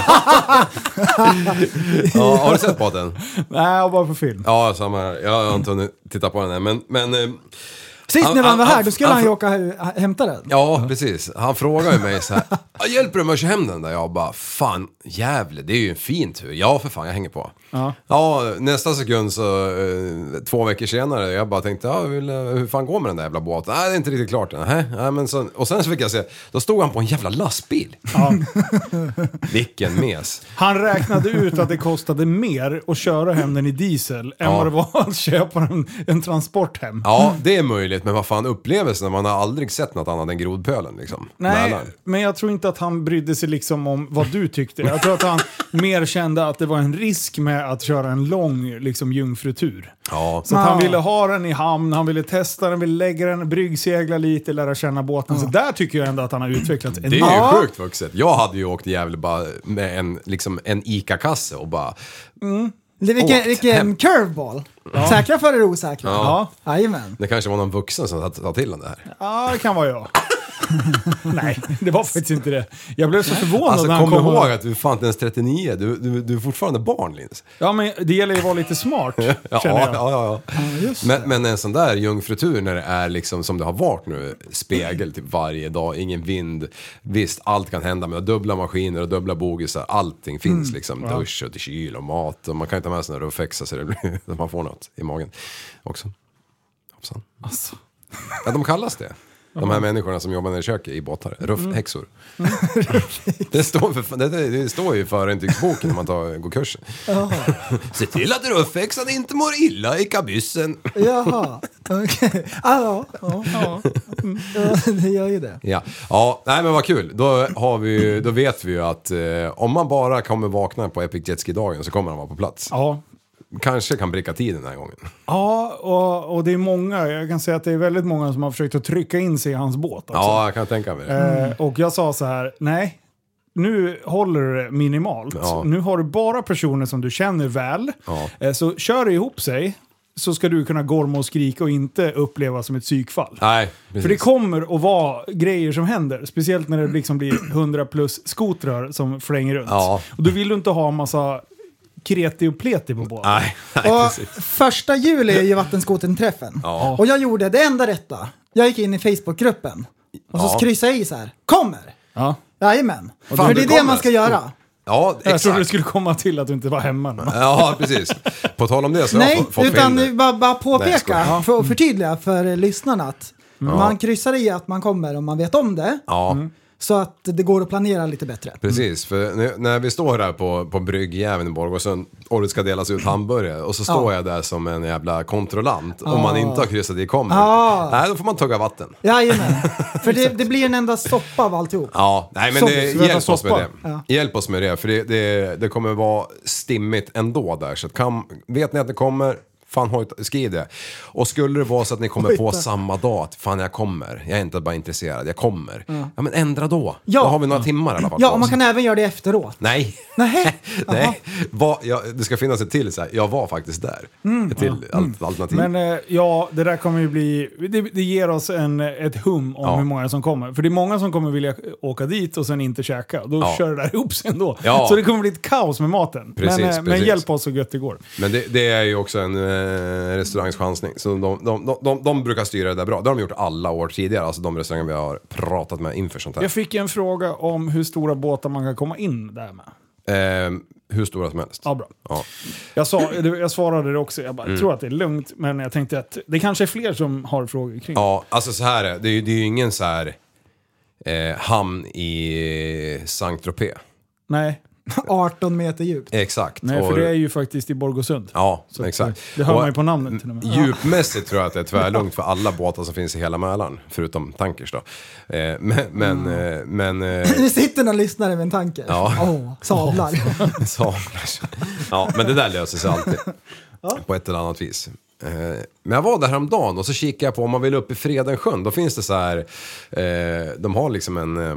Ja, har du sett båten? Nej, bara på film. Ja, samma här. Jag har inte hunnit titta på den här, men... men eh, Sist när han var här, då skulle han, han ju åka och hämta den. Ja, precis. Han frågade mig så här, hjälper du mig att köra hem den där? Jag bara, fan, jävlar, det är ju en fin tur. Ja, för fan, jag hänger på. Ja, ja nästa sekund så, eh, två veckor senare, jag bara tänkte, ja, vill, hur fan går med den där jävla båten? Nej, det är inte riktigt klart. Nej, nej, men så, och sen så fick jag se, då stod han på en jävla lastbil. Ja. Vilken mes. Han räknade ut att det kostade mer att köra hem den i diesel än ja. Vad det var att köpa en, en transport hem. Ja, det är möjligt. Men vad fan upplevelsen, man har aldrig sett något annat än grodpölen liksom. Nej, Mälaren. Men jag tror inte att han brydde sig liksom om vad du tyckte. Jag tror att han mer kände att det var en risk med att köra en lång liksom jungfrutur. Ja. Så att han ville ha den i hamn, han ville testa den, ville lägga den, bryggsegla lite, lära känna båten. Ja. Så där tycker jag ändå att han har utvecklats. Det är ju sjukt vuxet. Jag hade ju åkt jävligt bara med en, liksom en Ica-kasse och bara... Mm. Vilken, vilken curveball. Ja. Säkra för det osäkra. Ja. Jajamän. Det kanske var någon vuxen som sa till den det här. Ja, det kan vara jag. Nej, det var faktiskt inte det. Jag blev så förvånad alltså, när han kom kom ihåg att du är fan inte ens trettionio. Du, du, du är fortfarande barn, Linus. Ja, men det gäller ju att vara lite smart, ja, känner jag. Ja, ja, ja. ja men, men en sån där jungfrutur när det är liksom som det har varit nu, spegel typ varje dag, ingen vind. Visst, allt kan hända med dubbla maskiner och dubbla bogisar. Allting finns mm. liksom. Ja. Dusch och kyl och mat. Och man kan inte ta med sig när det fäxa så det blir, man får något i magen också. Hoppsan. Alltså. Ja, de kallas det. De här människorna som jobbar i köket i båtar. Ruffhäxor. Mm. det, står för, det, det står ju för intygsboken när man tar, går kursen. Se till att ruffhäxan inte mår illa i kabyssen. Jaha, okej. Okay. Ah, ja, ja, ja. Mm. Ja, det gör ju det. Ja, ja nej men vad kul. Då, har vi, då vet vi ju att eh, om man bara kommer vakna på Epic Jet Ski-dagen så kommer han vara på plats. Ja. kanske kan bricka tid den här gången. Ja, och, och det är många, jag kan säga att det är väldigt många som har försökt att trycka in sig i hans båt. Alltså. Ja, jag kan tänka mig det. Eh, och jag sa så här, nej, nu håller det minimalt. Ja. Nu har du bara personer som du känner väl. Ja. Eh, så kör det ihop sig, så ska du kunna gorma och skrika och inte uppleva som ett psykfall. Nej, precis. För det kommer att vara grejer som händer. Speciellt när det liksom blir hundra plus skotrar som flänger runt. Ja. Och då vill du inte ha en massa kreti och pleti på båten. Nej, nej Och precis. första juli är ju vattenskotern-träffen. Ja. Och jag gjorde det enda rätta. Jag gick in i Facebookgruppen. Och så Ja. kryssade jag i så här. Kommer! Ja. Jajamän. Fan, För det är du det kommer. man ska göra. Ja, Jag trodde det exakt. skulle komma till att du inte var hemma. Ja, precis. På tal om det så har Nej, jag fått utan film. bara, bara Nej, jag påpeka skojar. för att förtydliga för lyssnarna att man kryssar i att man kommer om man vet om det. Ja, Så att det går att planera lite bättre. precis. För när, när vi står här på, på bryggjäveln i Borgåsund och det ska delas ut hamburgare och så står Ja. jag där som en jävla kontrollant. Om man inte har kryssat i kommer. Ja. Nej, då får man tugga vatten. Jajamän. För det, det blir en enda soppa av alltihop. Ja, nej men Så- det, så vänta, hjälp oss med soppa. det. Ja. Hjälp oss med det, för det, det, det kommer vara stimmigt ändå där. Så att kan, vet ni att det kommer, fan hojta, skriv det. Och skulle det vara så att ni kommer på Hojta. samma dag att fan jag kommer, jag är inte bara intresserad, jag kommer. Ja, men ändra då. Ja. Då har vi några timmar i alla fall Ja, på och man oss. kan även göra det efteråt. Nej. Nej. Jaha. Nej, Va, ja, det ska finnas ett till så här. Jag var faktiskt där. Ett till alt- alternativ. Men eh, ja, det där kommer ju bli... Det, det ger oss en, ett hum om Ja. hur många som kommer. För det är många som kommer vilja åka dit och sen inte käka. Då Ja. kör det där ihop sig ändå. Ja. Så det kommer bli ett kaos med maten. Precis, men, eh, men precis. hjälp oss så gött det går. Men det, det är ju också en eh, restaurangschansning. Så de, de, de, de, de brukar styra det där bra. Det har de gjort alla år tidigare. Alltså de restauranger vi har pratat med inför sånt här. Jag fick en fråga om hur stora båtar man kan komma in där med. Eh, hur stora som helst. Ja, bra. Ja. Jag, sa, jag svarade det också. Jag bara, Mm. tror att det är lugnt. Men jag tänkte att det kanske är fler som har frågor kring det. Ja, alltså så här är det. är ju- Det är ju ingen så här eh, hamn i Saint-Tropez. Nej, arton meter djupt. Exakt. nej för Och- det är ju faktiskt i Borgåsund. Ja, Så att, exakt. det hör Och man ju på namnet till och med. Djupmässigt tror jag att det är tvärlugnt för alla båtar som finns i hela Mälaren. Förutom tankers då. Eh, men, men, eh, men eh, Det sitter någon lyssnare med en tanke. Ja. Åh, sablar. så, ja, men det där löser sig alltid. På ett eller annat vis. Eh, men jag var där häromdagen och så kikade jag på om man vill upp i Fredensjön. Då finns det så här, eh, de har liksom en eh,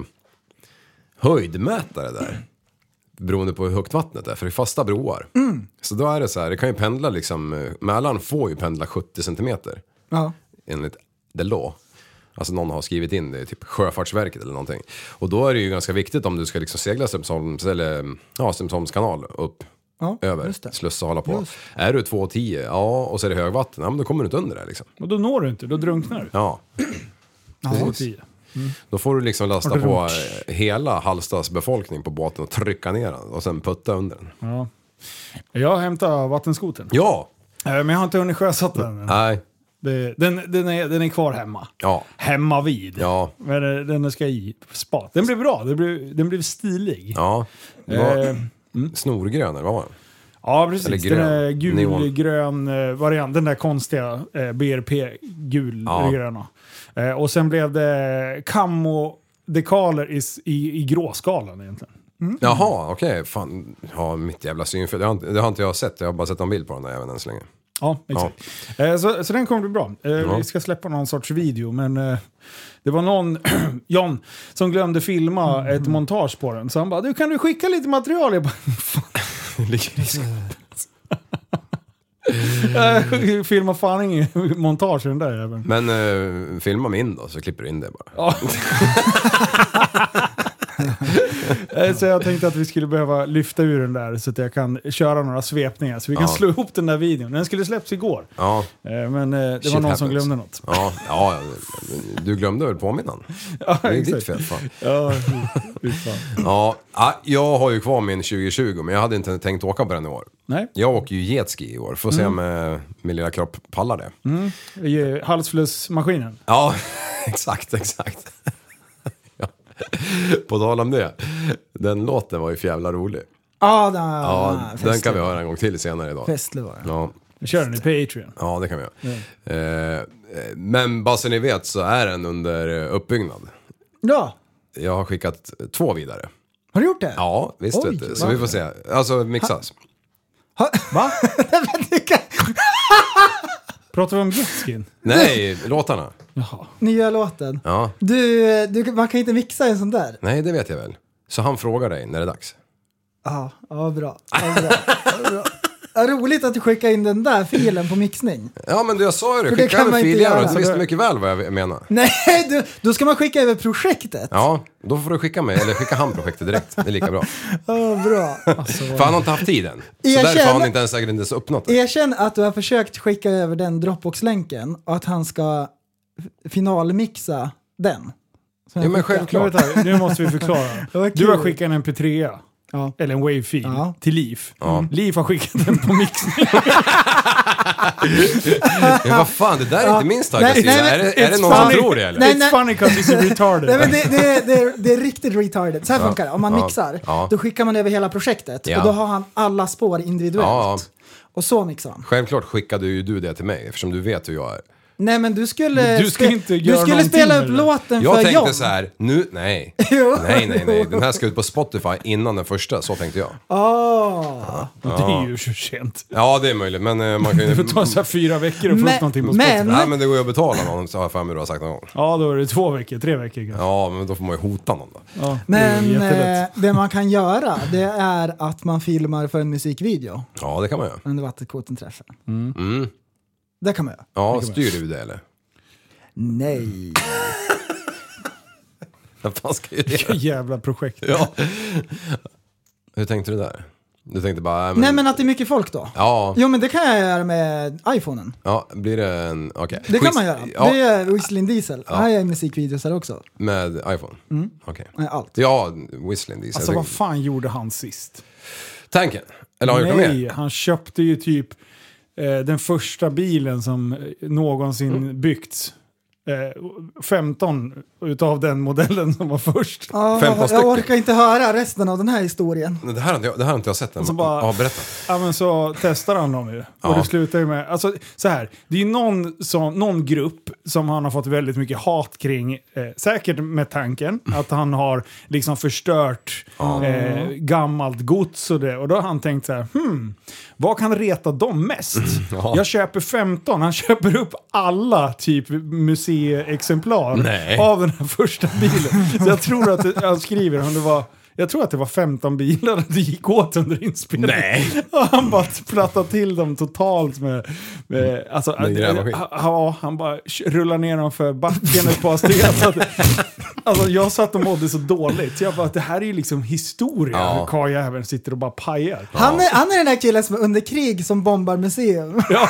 höjdmätare där. Beroende på hur högt vattnet är, för det är fasta broar. Så då är det så här, det kan ju pendla liksom, eh, Mälaren får ju pendla sjuttio centimeter. Ja. Enligt the law. Alltså någon har skrivit in det, typ Sjöfartsverket eller någonting. Och då är det ju ganska viktigt om du ska liksom segla Strömsholms, eller ja, Strömsholms kanal upp Ja, över, just det. slussa och hålla på. Just. Är du två tio, ja, och så är det högvatten, ja men då kommer du inte under det liksom. Och då når du inte, då drunknar du. Ja, Två precis. tio. Då får du liksom lasta Har du på gjort? eh, hela Hallstads befolkning på båten och trycka ner den och sen putta under den. Ja. Jag hämtar vattenskoten. Ja, Eh, Men jag har inte hunnit sjösätta den än. nej, Det, den, den, är, den är kvar hemma. ja, Hemma vid. ja, Men eh, den ska i spat. Den blev bra, den blev, den blev stilig. ja. Det var Eh, snorgrön eller vad var den? Ja, precis. Eller grön. Den är Neon. gulgrön eh, variant. Den där konstiga eh, B R P gulgröna. Eh, och sen blev det camo dekaler i, s- i, i gråskalan egentligen. Jaha, okej. Fan, ja, mitt jävla synfel. Det har, inte- det har inte jag sett. Jag har bara sett en bild på den där även än så länge. Ja, exakt. Eh, så, så den kommer bli bra. Eh, Ja. Vi ska släppa någon sorts video, men eh, det var någon, John, som glömde filma Mm. ett montage på den. Så han bara, du kan du skicka lite material? Jag bara, Ligger i skåpet. "Eh, filma fan ingen montage i den där även. Men eh, filma min då, så klipper du in det bara. Ja. Eh, Så jag tänkte att vi skulle behöva lyfta ur den där så att jag kan köra några svepningar. Så vi kan Ja. slå ihop den där videon. Den skulle släppas igår. Ja, Eh, Men eh, det Shit var någon happens. som glömde något. ja, ja. Du glömde väl påminnan? Ja, Det är ditt exakt. fel, fan. Ja, fy fan. Ja, ja, jag har ju kvar min tjugo tjugo, men jag hade inte tänkt åka på den i år. Nej. Jag åker ju jetski i år. Får se om eh, min lilla kropp pallar det. Mm. Halsflussmaskinen. Ja, exakt, exakt. Ja. På tal om det. Den låten var ju för jävla rolig. Ja, den, Ja, festlig. den kan vi höra en gång till senare idag. Festlig var den. Ja, Vi kör den i Patreon. ja det kan vi göra. Eh, men bara så ni vet så är den under eh, uppbyggnad. Ja, Jag har skickat två vidare. har du gjort det? Ja, visst Oj, vet du. Så varför? vi får se. Alltså mixas. Ha? Va? Pratar vi om Getskin? Nej, låtarna. Jaha. Nya låten. Ja. Du, du, man kan inte mixa en sån där. Nej, det vet jag väl. Så han frågar dig när det är dags. Ja, ja bra. Ja, bra. Ja, bra. Ja, roligt att du skickar in den där filen på mixning. Ja, men jag sa ju det. För det Skicka kan över man inte filen. göra. Du visste mycket väl vad jag menar. Nej, du, då ska man skicka över projektet. Ja, då får du skicka mig. Eller skicka han projektet direkt. Det är lika bra. Ja, bra. Alltså, För han har inte haft tiden. Så Erkänn- därför har han inte ens säkert inte så öppnat det. Erkänn att du har försökt skicka över den Dropbox-länken och att han ska f- finalmixa den. Så Ja, men självklart. Vänta, nu måste vi förklara. Det var Du har kul. skickat en M P tre. Ja. Eller en wave-fil Ja. till Liv. Ja. Liv har skickat den på mixning. Men vad fan, det där är Ja. inte min starka Nej, sida. nej, men Är det, är det it's någon som funny. tror det eller? Nej, It's nej. funny because it's retarded. Nej, men det, det, det, är, det är riktigt retarded. Så här funkar det. Om man Ja. mixar, Ja. då skickar man över hela projektet. Ja. Och då har han alla spår individuellt. Ja. Och så mixar han. Självklart skickade ju du det till mig eftersom du vet hur jag är. Nej, men du skulle, Men du skulle spe- inte du göra skulle någonting spela med upp det. låten Jag för tänkte John. så här, nu, nej. Jo. Nej, nej, nej. Den här ska ut på Spotify innan den första, så tänkte jag. Ah. Det är ju för sent. Ja, det är möjligt, men eh, man kan Det får ju... ta så här fyra veckor och få Men- upp någonting på men- Spotify. Nej, men det går ju att betala någon, så har jag för mig du har sagt någon gång. Ja, då är det två veckor, tre veckor kanske. Ja, men då får man ju hota någon då. Ja, Men det är eh, jättelätt. det man kan göra, det är att man filmar för en musikvideo Ja, det kan man göra. under vattenkoten-träffen. Mm. Det kan man göra. Ja, styr du det eller? Nej. Vad fan ska jag Vilka göra? jävla projekt. Ja. Hur tänkte du där? Du tänkte bara... Men... Nej, men att det är mycket folk då. Ja, Jo, men det kan jag göra med iPhonen. ja, blir det en... Okej. Det kan Quiz- man göra. Ja, Det är Whistling Diesel. Ja. Här är musikvideos här också. med iPhone? Mm. Okej. Nej, allt. Ja, Whistling Diesel. Alltså vad fan gjorde han sist? Tanken? Eller har han gjort något mer? Nej, han köpte ju typ eh, den första bilen som eh, någonsin Mm. byggts. Eh, femton utav den modellen som var först. Ja, femton jag stycken. orkar inte höra resten av den här historien. Det här har inte jag, det här har inte jag sett än. Och så bara- Ja, berätta. Ja, men så testar han dem ju. Och Ja. det slutar ju med, alltså så här, det är ju någon, som, någon grupp som han har fått väldigt mycket hat kring, eh, säkert med tanken att han har liksom förstört eh, gammalt gods och det. Och då har han tänkt så här, hmm, vad kan reta dem mest? Ja. Jag köper femton, han köper upp alla typ museiexemplar Nej. av den här första bilen. Så jag tror att det, han skriver om det var Jag tror att det var femton bilar det gick åt under inspelningen. Nej. Och han bara plattade till dem totalt med... med alltså, Med grävmaskin. ja, han bara rullar ner dem för backen ett par steg. Så att, alltså, jag satt och mådde så dåligt. Så jag bara, det här är ju liksom historia. Ja. Hur karljäveln sitter och bara pajar. Han är, han är den där killen som är under krig som bombar museum. Ja.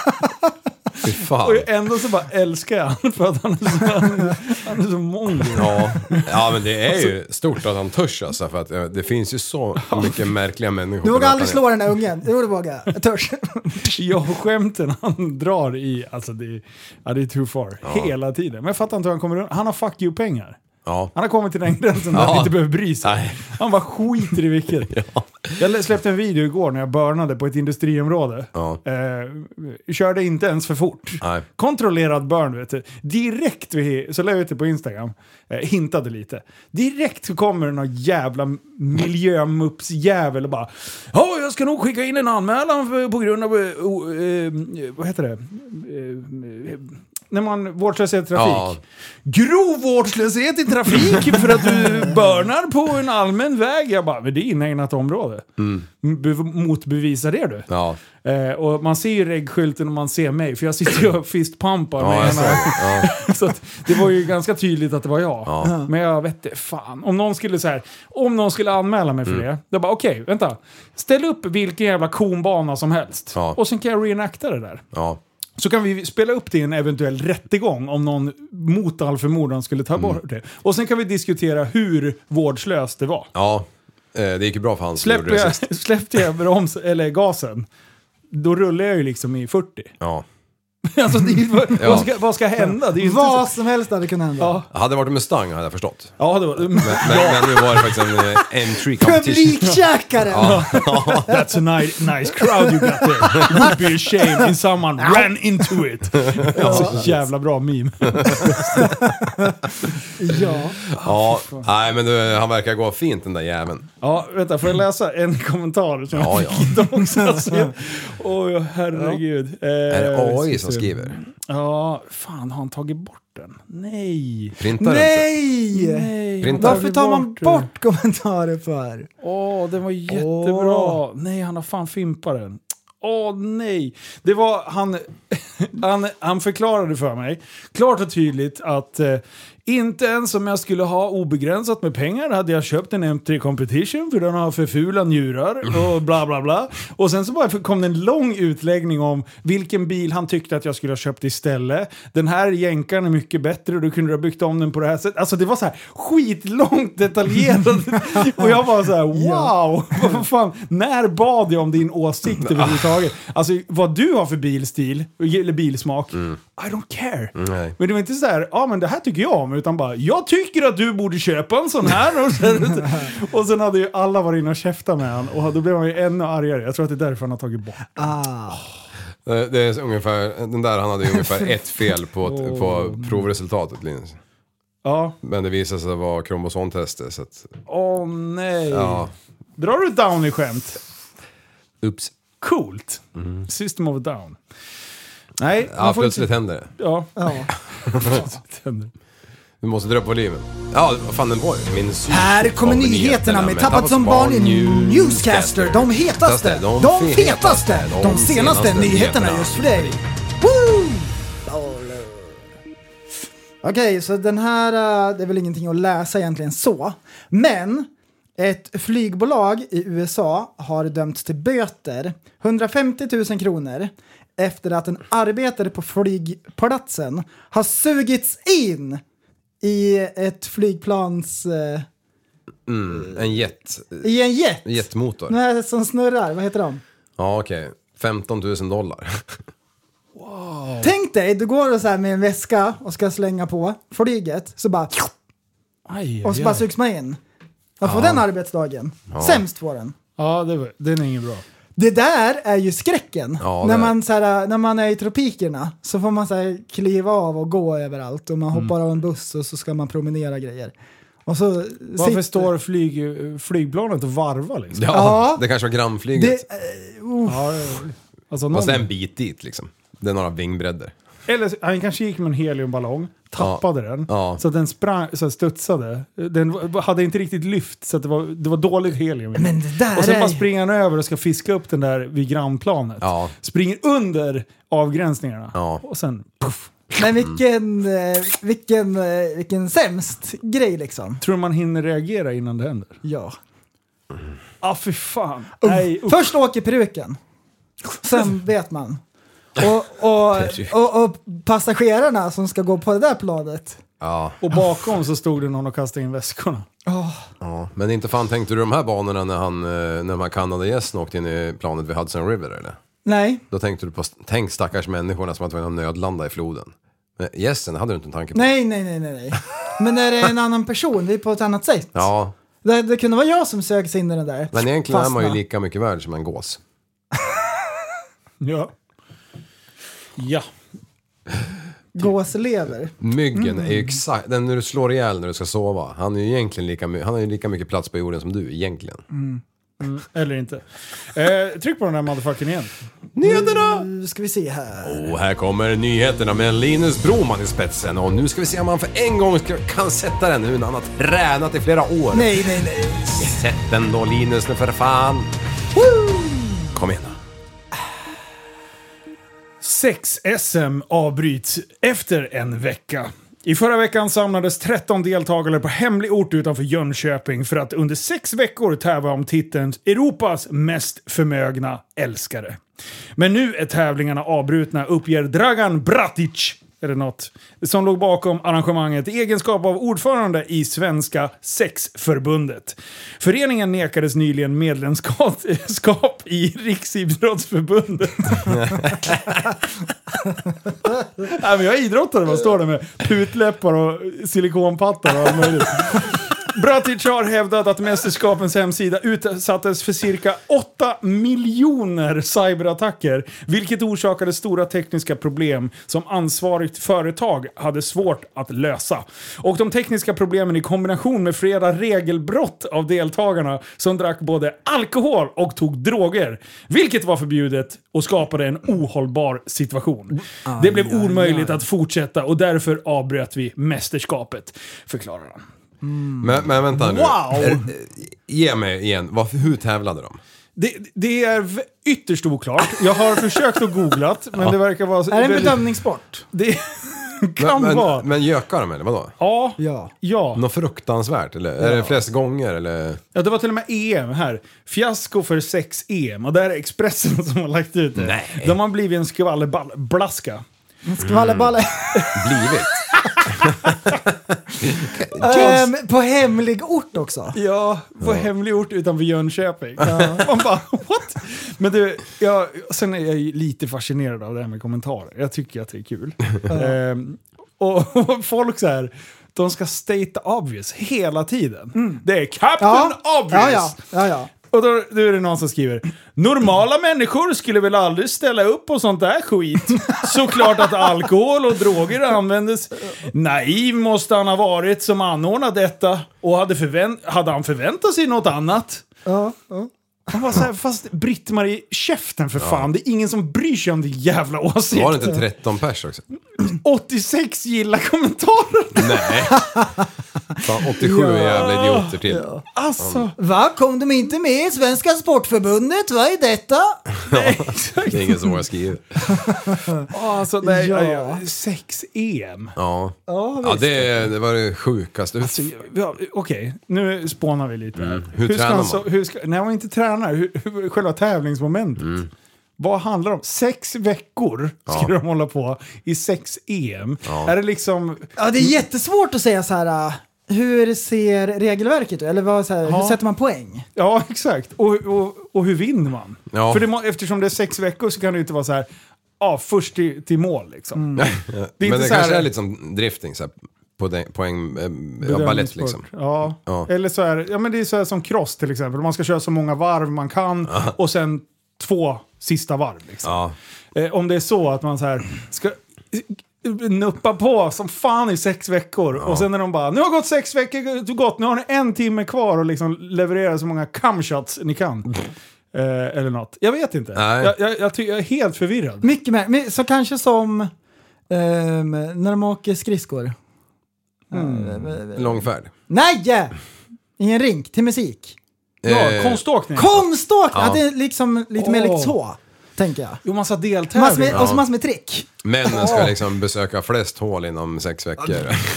Fy fan. Och ändå så bara älskar jag han för att han är så, han är, han är så mongo. Ja. Ja, men det är ju stort att han törs alltså, för att eh, det finns ju så mycket märkliga människor. Du på vågar den aldrig planeten. slå den där ungen. Jo, det vågar jag. Jag törs. Ja, skämten han drar i, alltså det är, ja, det är too far. Hela tiden. Men jag fattar inte hur han kommer runt. Han har fuck you-pengar. Ja. Han har kommit till den gränsen där Ja. han inte behöver bry sig. Nej. Han bara skiter i vilket. Ja. Jag släppte en video igår när jag burnade på ett industriområde. Ja. Eh, körde inte ens för fort. Nej. Kontrollerad burn, vet du. Direkt, vi, så la jag ut det på Instagram. Eh, hintade lite. Direkt så kommer det någon jävla miljömupsjävel och bara ja, jag ska nog skicka in en anmälan för, på grund av eh, o- eh, vad heter det? Eh, eh, när man vårdslöshet i trafik. Ja. Grov vårdslöshet i trafik för att du börnar på en allmän väg. Jag bara, men det är inägnat område. Mm. Motbevisa det du. Ja. Eh, och man ser ju reggskylten och man ser mig. För jag sitter ju och fistpumpar Ja, med jag ena. såg det. Ja. Så att det var ju ganska tydligt att det var jag. Ja. Men jag vet inte, fan. Om någon skulle så här, om någon skulle anmäla mig för Mm. det. Då bara, okej, okay, vänta. Ställ upp vilken jävla konbana som helst. Ja. Och sen kan jag reenacta det där. Ja. Så kan vi spela upp det i en eventuell rättegång om någon mot all förmodan skulle ta bort det. Och sen kan vi diskutera hur vårdslöst det var. Ja. Eh, det gick ju bra för han som gjorde Släppte det jag, sist. släppte jag broms, eller gasen, då rullar jag ju liksom i fyrtio. Ja. Alltså, det är, vad, Ja. vad, ska, vad ska hända? Det är ju inte Vad så, som helst hade kunnat hända. ja, Hade det varit en Mustang hade jag förstått. ja, det var... Men, men, men nu var det faktiskt en eh, entry competition. Publikkäkare! That's a nice, nice crowd you got there. It would be a shame if someone ran into it. Alltså, jävla bra meme. Ja. Ja, nej men du, han verkar gå fint den där jäveln. Ja, vänta, får jag läsa en kommentar? Som Ja, jag ja. fick idag också? Alltså, oj, herregud. Eh, Är det A I som skriver? Ja, fan, har han tagit bort den? Nej. Printar den? Nej! Nej. Printar. Varför tar man bort kommentarer för? Åh, den var jättebra. Nej, han har fan fimpat den. Åh nej, det var han, han, han förklarade för mig klart och tydligt att eh, inte ens om jag skulle ha obegränsat med pengar hade jag köpt en M tre Competition för den har för fula njurar och bla bla bla. Och sen så bara kom det en lång utläggning om vilken bil han tyckte att jag skulle ha köpt istället. Den här jänkan är mycket bättre och du kunde ha byggt om den på det här sättet. Alltså det var så här skitlångt detaljerat och jag var så här wow, vad fan, när bad jag om din åsikt överhuvudtaget? Alltså vad du har för bilstil eller bilsmak, mm. I don't care. Nej. Men det var inte så här, ja men det här tycker jag om, utan bara, jag tycker att du borde köpa en sån här. Och sen, och sen hade ju alla varit inne och käftat med han och då blev han ju ännu argare. Jag tror att det är därför han har tagit bort. Ah. Det det är ungefär, den där han hade ju ungefär ett fel på, oh. på provresultatet, Linus. Ja. Men det visade sig vara kromosomtester så att... Åh oh, nej. Ja. Drar du down i skämt? Ups. Coolt. Mm. System of a down. Nej. Ja, plötsligt inte... händer det. Ja. Ja. Plötsligt händer det. Du måste dra upp volymen. Ja, vad fan den var ju. Min Här kommer nyheterna med Tappat som barn i Newscaster. De hetaste, de fetaste, de senaste nyheterna just för dig. Woo! Okej, okay, så den här, det är väl ingenting att läsa egentligen så. Men ett flygbolag i U S A har dömts till böter, hundrafemtio tusen kronor, efter att en arbetare på flygplatsen har sugits in i ett flygplans... Eh, mm, en jet. I en jet. Jetmotor. Nej, som snurrar. Vad heter de? Ja, okej. Okay. femton tusen dollar. Wow. Tänk dig, du går så här med en väska och ska slänga på flyget. Så bara... Aj, och så aj, bara aj. sugs man in. Vad får ja. den arbetsdagen? Ja. Sämst får den. Ja, det var, den är ingen bra. Det där är ju skräcken. Ja, när, är. man, så här, när man är i tropikerna så får man så här, kliva av och gå överallt. Och man hoppar mm. av en buss och så ska man promenera grejer. Och så varför sitter... står flyg, flygplanet och varvar liksom? Ja, ja, det kanske var grannflyget. Det, uh, ja, alltså någon... Fast det är en bit dit liksom. Det är några vingbredder. Eller han kanske gick med en heliumballong, tappade ja. den, ja. så att den sprang, så studsade. Den hade inte riktigt lyft, så att det var, det var dåligt helium. Men det där och sen är... bara springer han över och ska fiska upp den där vid grannplanet. Ja. Springer under avgränsningarna. Ja. Och sen puff. Men vilken, vilken, vilken sämst grej liksom. Tror man hinner reagera innan det händer? Ja. Ah, för fan. Uh, Nej, uh. Först åker peruken. Sen vet man. Och, och, och, och passagerarna som ska gå på det där planet. Ja. Och bakom så stod det någon och kastade in väskorna. Oh. Ja, men inte fan tänkte du de här banorna när han när de här kanadagästen åkte in i planet vid Hudson River eller? Nej. Då tänkte du på tänk stackars människorna som att det var nödlanda i floden. Men gästen hade du inte en tanke på. Nej, nej, nej, nej, nej. Men är det en annan person, det är på ett annat sätt. Ja. Det, det kunde vara jag som sög sig in i den där. Men egentligen Fastna. är man ju lika mycket värd som en gås. Ja. Ja. Gåslever. Myggen mm. är ju exakt, den när du slår ihjäl när du ska sova. Han är ju egentligen lika, han har ju lika mycket plats på jorden som du egentligen. Mm. Mm, eller inte. Eh, tryck på den här motherfucking igen. Nyheterna! Nu ska vi se här. Och här kommer nyheterna med Linus Broman i spetsen. Och nu ska vi se om han för en gång ska, kan sätta den nu när han har tränat i flera år. Nej, nej, nej. Sätt den då Linus nu för fan. Woo! Kom igen då. sex-S M avbryts efter en vecka. I förra veckan samlades tretton deltagare på hemlig ort utanför Jönköping för att under sex veckor tävla om titeln Europas mest förmögna älskare. Men nu är tävlingarna avbrutna, uppger Dragan Bratic, eller något, som låg bakom arrangemanget i egenskap av ordförande i Svenska Sexförbundet. Föreningen nekades nyligen medlemskap i Riksidrottsförbundet. Nej, men jag är idrottare, vad står det med putläppar och silikonpattar och allt möjligt. Bratic har hävdat att mästerskapens hemsida utsattes för cirka åtta miljoner cyberattacker, vilket orsakade stora tekniska problem som ansvarigt företag hade svårt att lösa. Och de tekniska problemen i kombination med flera regelbrott av deltagarna som drack både alkohol och tog droger, vilket var förbjudet och skapade en ohållbar situation. Aj, det blev omöjligt aj, aj. att fortsätta och därför avbröt vi mästerskapet, förklarar han. Mm. Men, men vänta nu. Wow. Ge mig igen. Varför, hur tävlade de? Det, det är ytterst oklart. Jag har försökt att googlat, men ja. det verkar vara... Är det en bedömningssport? Det kan men, vara. Men, men gökar de eller vadå? Ja. Ja. ja. Något fruktansvärt, eller? Ja. Är det flest gånger, eller? Ja, det var till och med E M här. Fiasko för sex E M. Och där är Expressen som har lagt ut det. Nej. De har blivit en skvallerblaska. En skvallerballe. Mm. Blivit. um, på hemlig ort också. Ja, på ja. hemlig ort utanför Jönköping. Ja. Man bara, what? Men du, jag, sen är jag lite fascinerad av det här med kommentarer. Jag tycker att det är kul. um, och, och folk så här, de ska state obvious hela tiden. Mm. Det är Captain ja. Obvious. Ja, ja, ja, ja. Och då, då är det någon som skriver: normala människor skulle väl aldrig ställa upp på sånt där skit. Såklart att alkohol och droger användes. Naiv måste han ha varit som anordnade detta. Och hade, förvänt- hade han förväntat sig något annat? Ja, ja. Han var så här, fast Britt-Marie, käften för fan. Ja. Det är ingen som bryr sig om din jävla åsikt. Var det inte tretton pers också? åttiosex gillar kommentarer. Nej. Fan, åttiosju ja. Jävla idioter till. Ja. Alltså. Va? Kom de inte med i Svenska Sportförbundet? Vad är detta? Nej, det är ingen som har skrivit. Alltså, det är ja. sex E M. Ja, ja, ja det, det var det sjukaste. Alltså, ja, okej, okay. Nu spånar vi lite. Mm. Hur, hur tränar man? Så, hur ska, när man inte tränar, hur, hur, själva tävlingsmomentet. Mm. Vad handlar det om? Sex veckor ska ja. de hålla på i sex E M. Ja. Är det liksom... Ja, det är jättesvårt att säga så här... Hur ser regelverket ut? Eller vad, så här, ja. hur sätter man poäng? Ja, exakt. Och, och, och hur vinner man? Ja. För det, eftersom det är sex veckor så kan det inte vara så här... Ja, först till, till mål liksom. Mm. Det är men det kanske här, är lite som drifting, så här, på den, poäng, ja, ballett liksom. Ja. ja, eller så är ja, men det är så här som cross till exempel. Man ska köra så många varv man kan ja. och sen två sista varv liksom. Ja. Eh, om det är så att man så här ska nuppa på som fan i sex veckor ja. och sen när de bara, nu har gått sex veckor gått, nu har ni en timme kvar och liksom leverera så många camshots ni kan. Mm. Eh, eller något. Jag vet inte. Jag, jag, jag, ty- jag är helt förvirrad. Mycket mer. Så kanske som eh, när de åker skridskor. Mm. Långfärd. Nej! I en rink till musik. Ja, eh. konståkning. Konståkning! Ja. Det är liksom lite oh. mer likt så, tänker jag. Jo, massa deltävling. Ja. Och så massor med trick. Männen ska liksom besöka flest hål inom sex veckor.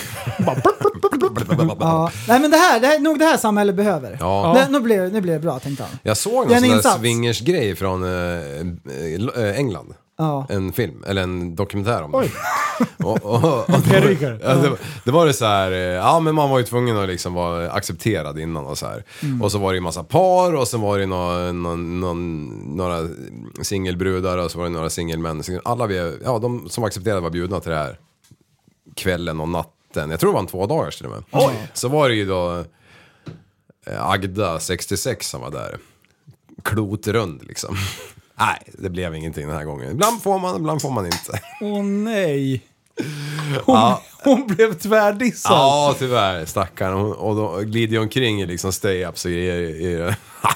Ja. Nej, men det här, det här nog det här samhället behöver. Ja. Det, nu, blir, nu blir det bra, tänkte han. Jag såg någon sån där swingers-grej från äh, England. Ja. En film, eller en dokumentär om det. och, och, och, och det, ja, det, det var det så här, ja men man var ju tvungen att liksom vara accepterad innan och så här. Mm. Och så var det ju massa par och så var det någon, någon, någon, några singelbrudar och så var det några singelmän. Alla vi, ja, de som var accepterade var bjudna till det här kvällen och natten. Jag tror det var en två dagars till och med. Oj. Så var det ju då Agda sextiosex som var där. Klotrund liksom. Nej, det blev ingenting den här gången. Ibland får man, ibland får man inte. Åh oh, nej. Hon, ja. hon blev tvärdissad. Ja, tyvärr, stackarn. Hon, och då glider jag omkring i liksom stay-ups och i, i, i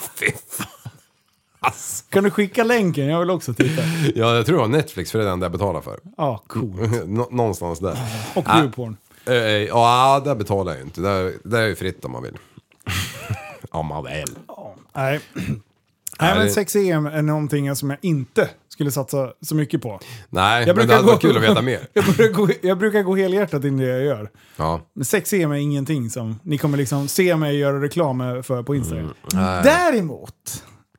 Kan du skicka länken? Jag vill också titta. Ja, jag tror det var Netflix, för det är den där jag betalar för. Ja, cool. Nå- någonstans där. Och Viewporn. Ja, äh, ja, där betalar jag inte. Det är ju fritt om man vill. Om man vill. Ja, nej. Nej, men sex E M är någonting som jag inte skulle satsa så mycket på. Nej, jag men det hade varit kul att veta mer. jag, brukar gå, jag brukar gå helhjärtat in i det jag gör. Ja. Men sex E M är ingenting som ni kommer liksom se mig göra reklam för på Instagram. Mm. Däremot,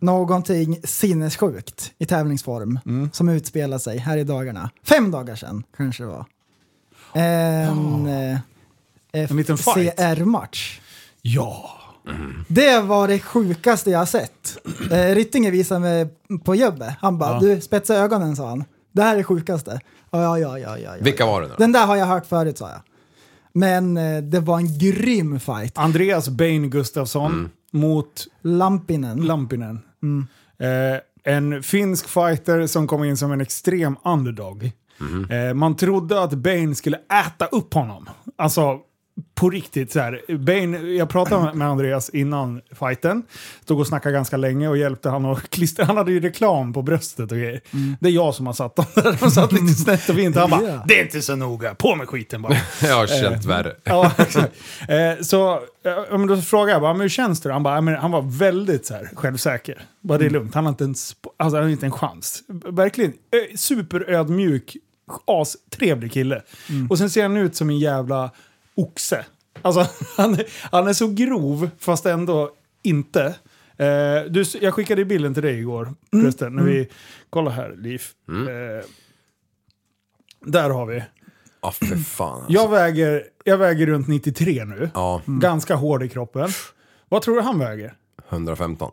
någonting sinnessjukt i tävlingsform mm. som utspelar sig här i dagarna. Fem dagar sedan kanske det var. En, oh. eh, en liten fight. C R-match. Ja. Mm. Det var det sjukaste jag har sett. Eh, Ryttinge visade mig på jobbet. Han bara, ja. du spetsar ögonen, sa han. Det här är det sjukaste. Ja, ja, ja, ja, ja, ja. Vilka var det då? Den där har jag hört förut, sa jag. Men eh, det var en grym fight. Andreas Bane Gustafsson mm. mot Lampinen. Lampinen. Mm. Eh, en finsk fighter som kom in som en extrem underdog. Mm. Eh, man trodde att Bane skulle äta upp honom. Alltså på riktigt så här. Bane, jag pratade med Andreas innan fighten. Stod och snackade ganska länge och hjälpte han att klistra. Han hade ju reklam på bröstet och grejer. Mm. Det är jag som har satt dem där. De satt lite snett och fint. Han bara, yeah. det är inte så noga. På med skiten bara. Jag har känt eh, värre. Ja, exakt. Eh, så om du frågar jag bara, men hur känns det? Han bara, men han var väldigt så här, självsäker. Bara det är lugnt. Han har inte en, sp- alltså, han har inte en chans. Verkligen eh, superödmjuk, astrevlig kille. Mm. Och sen ser han ut som en jävla oxe. Alltså, han, han är så grov, fast ändå inte. Eh, du, jag skickade bilden till dig igår, mm. Kristen, när mm. vi kollar här, Liv. Mm. Eh, där har vi. Ja, oh, för fan. Alltså. Jag väger, jag väger runt nittiotre nu. Ja. Mm. Ganska hård i kroppen. Vad tror du han väger? hundrafemton.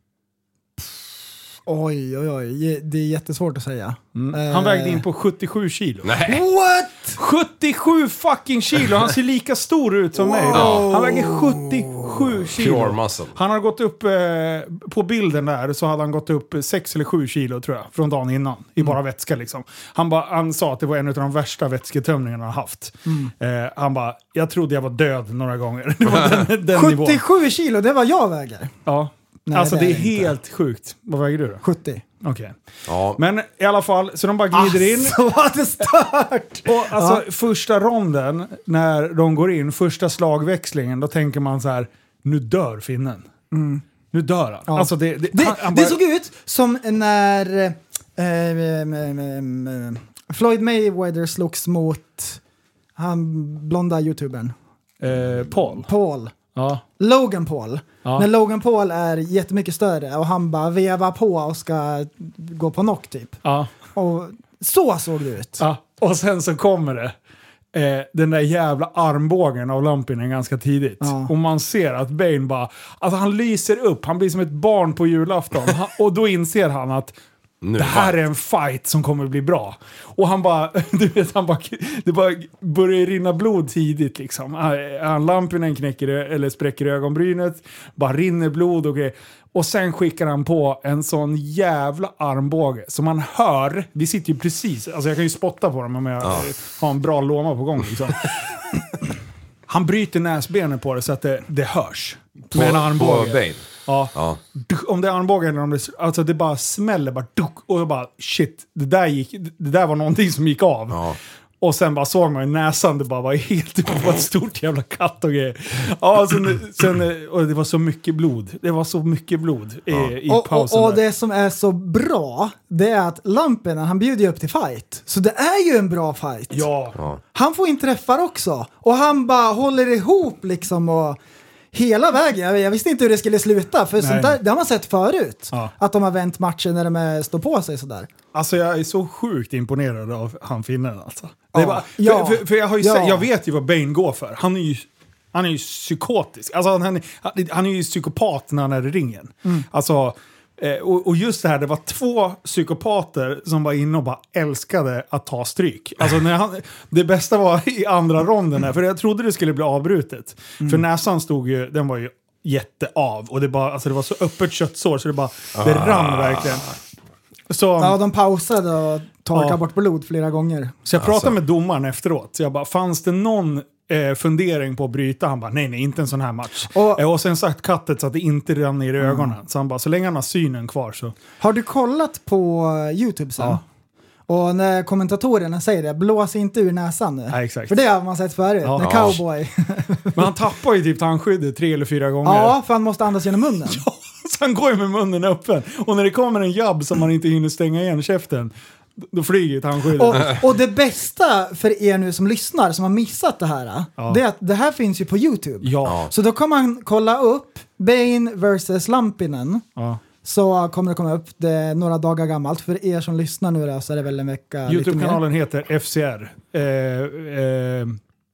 Oj, oj, oj. Det är jättesvårt att säga. Mm. Han vägde in på sjuttiosju kilo. Nej. What? sjuttiosju fucking kilo. Han ser lika stor ut som wow. mig. Han väger sjuttiosju kilo. Pure muscle. Han har gått upp, eh, på bilden där så hade han gått upp sex eller sju kilo tror jag. Från dagen innan. I bara mm. vätska liksom. Han, ba, han sa att det var en av de värsta vätsketömningarna han haft. Mm. Eh, han bara, jag trodde jag var död några gånger. Det var den, den sjuttiosju nivån. Kilo, det var jag väger. Ja. Nej, alltså det är, det är helt inte. Sjukt. Vad väger du då? sjuttio. Okej. Okay. Ja. Men i alla fall, så de bara glider in. Så var det stört! Och alltså ja. Första ronden, när de går in, första slagväxlingen, då tänker man så här, nu dör finnen. Mm. Nu dör han. Ja. Alltså det, det, det, han, han det bara... såg ut som när eh, eh, Floyd Mayweather slogs mot han blonda youtubern. Eh, Paul. Paul. Ja. Logan Paul. Ja. När Logan Paul är jättemycket större och han bara vevar på och ska gå på knock typ. Ja. Och så såg det ut. Ja. Och sen så kommer det eh, den där jävla armbågen av Lampinen ganska tidigt. Ja. Och man ser att Bane bara, alltså han lyser upp, han blir som ett barn på julafton. han, och då inser han att nu det här fight. Är en fight som kommer bli bra. Och han bara, du vet, han bara, det bara börjar rinna blod tidigt liksom. Han Lampinen knäcker eller spräcker ögonbrynet, bara rinner blod och grejer. Och sen skickar han på en sån jävla armbåge som man hör, vi sitter ju precis, alltså jag kan ju spotta på dem om jag ja. har en bra låma på gång liksom. Han bryter näsbenen på det så att det, det hörs. På, med en armbåge. På Bane. Ja. ja. Om det är armbågen eller om det, alltså det bara smäller bara och jag bara shit, det där gick, det där var någonting som gick av. Ja. Och sen bara såg man i näsan, det bara var helt det var ett stort jävla katt och grejer. Ja, sen, sen, och det var så mycket blod. Det var så mycket blod i, ja. i pausen. Och, och, och det som är så bra, det är att Lampinen, han bjuder ju upp till fight. Så det är ju en bra fight. Ja. ja. Han får in träffar också. Och han bara håller ihop liksom och hela vägen. Jag, jag visste inte hur det skulle sluta. För sånt där, det har man sett förut. Ja. Att de har vänt matchen när de är, står på sig sådär. Alltså jag är så sjukt imponerad av han finnen alltså. Det ja. Bara, för, ja. för, för jag, har ju ja. sett, jag vet ju vad Bane går för. Han är ju, han är ju psykotisk. Alltså han, han, han är ju psykopat när han är i ringen. Mm. Alltså, och, och just det här, det var två psykopater som var inne och bara älskade att ta stryk. Alltså när han, det bästa var i andra ronden här, för jag trodde det skulle bli avbrutet. Mm. För näsan stod ju, den var ju jätteav. Och det, bara, alltså det var så öppet köttsår så det bara, det ah. rann verkligen. Så, ja, de pausade och torkade ja. bort blod flera gånger. Så jag pratade alltså. med domaren efteråt. Så jag bara, fanns det någon eh, fundering på att bryta? Han bara, nej, nej, inte en sån här match. Och, eh, och sen sagt kattet så att det inte rann ner i mm. ögonen. Så han bara, så länge han har synen kvar så... Har du kollat på YouTube sen? Ja. Och när kommentatorerna säger det, blås inte ur näsan nu. Ja, exakt. För det har man sett förut, ja. när cowboy. Men han tappar ju typ tandskyddet tre eller fyra gånger. Ja, för han måste andas genom munnen. Ja, så han går ju med munnen öppen. Och när det kommer en jabb som man inte hinner stänga igen käften, då flyger tandskyddet. Och, och det bästa för er nu som lyssnar, som har missat det här, ja. det är att det här finns ju på YouTube. Ja. Så då kan man kolla upp Bane versus Lampinen. Ja. så kommer det komma upp. Det är några dagar gammalt. För er som lyssnar nu då, så är det väl en vecka. YouTube-kanalen heter F C R. Eh, eh,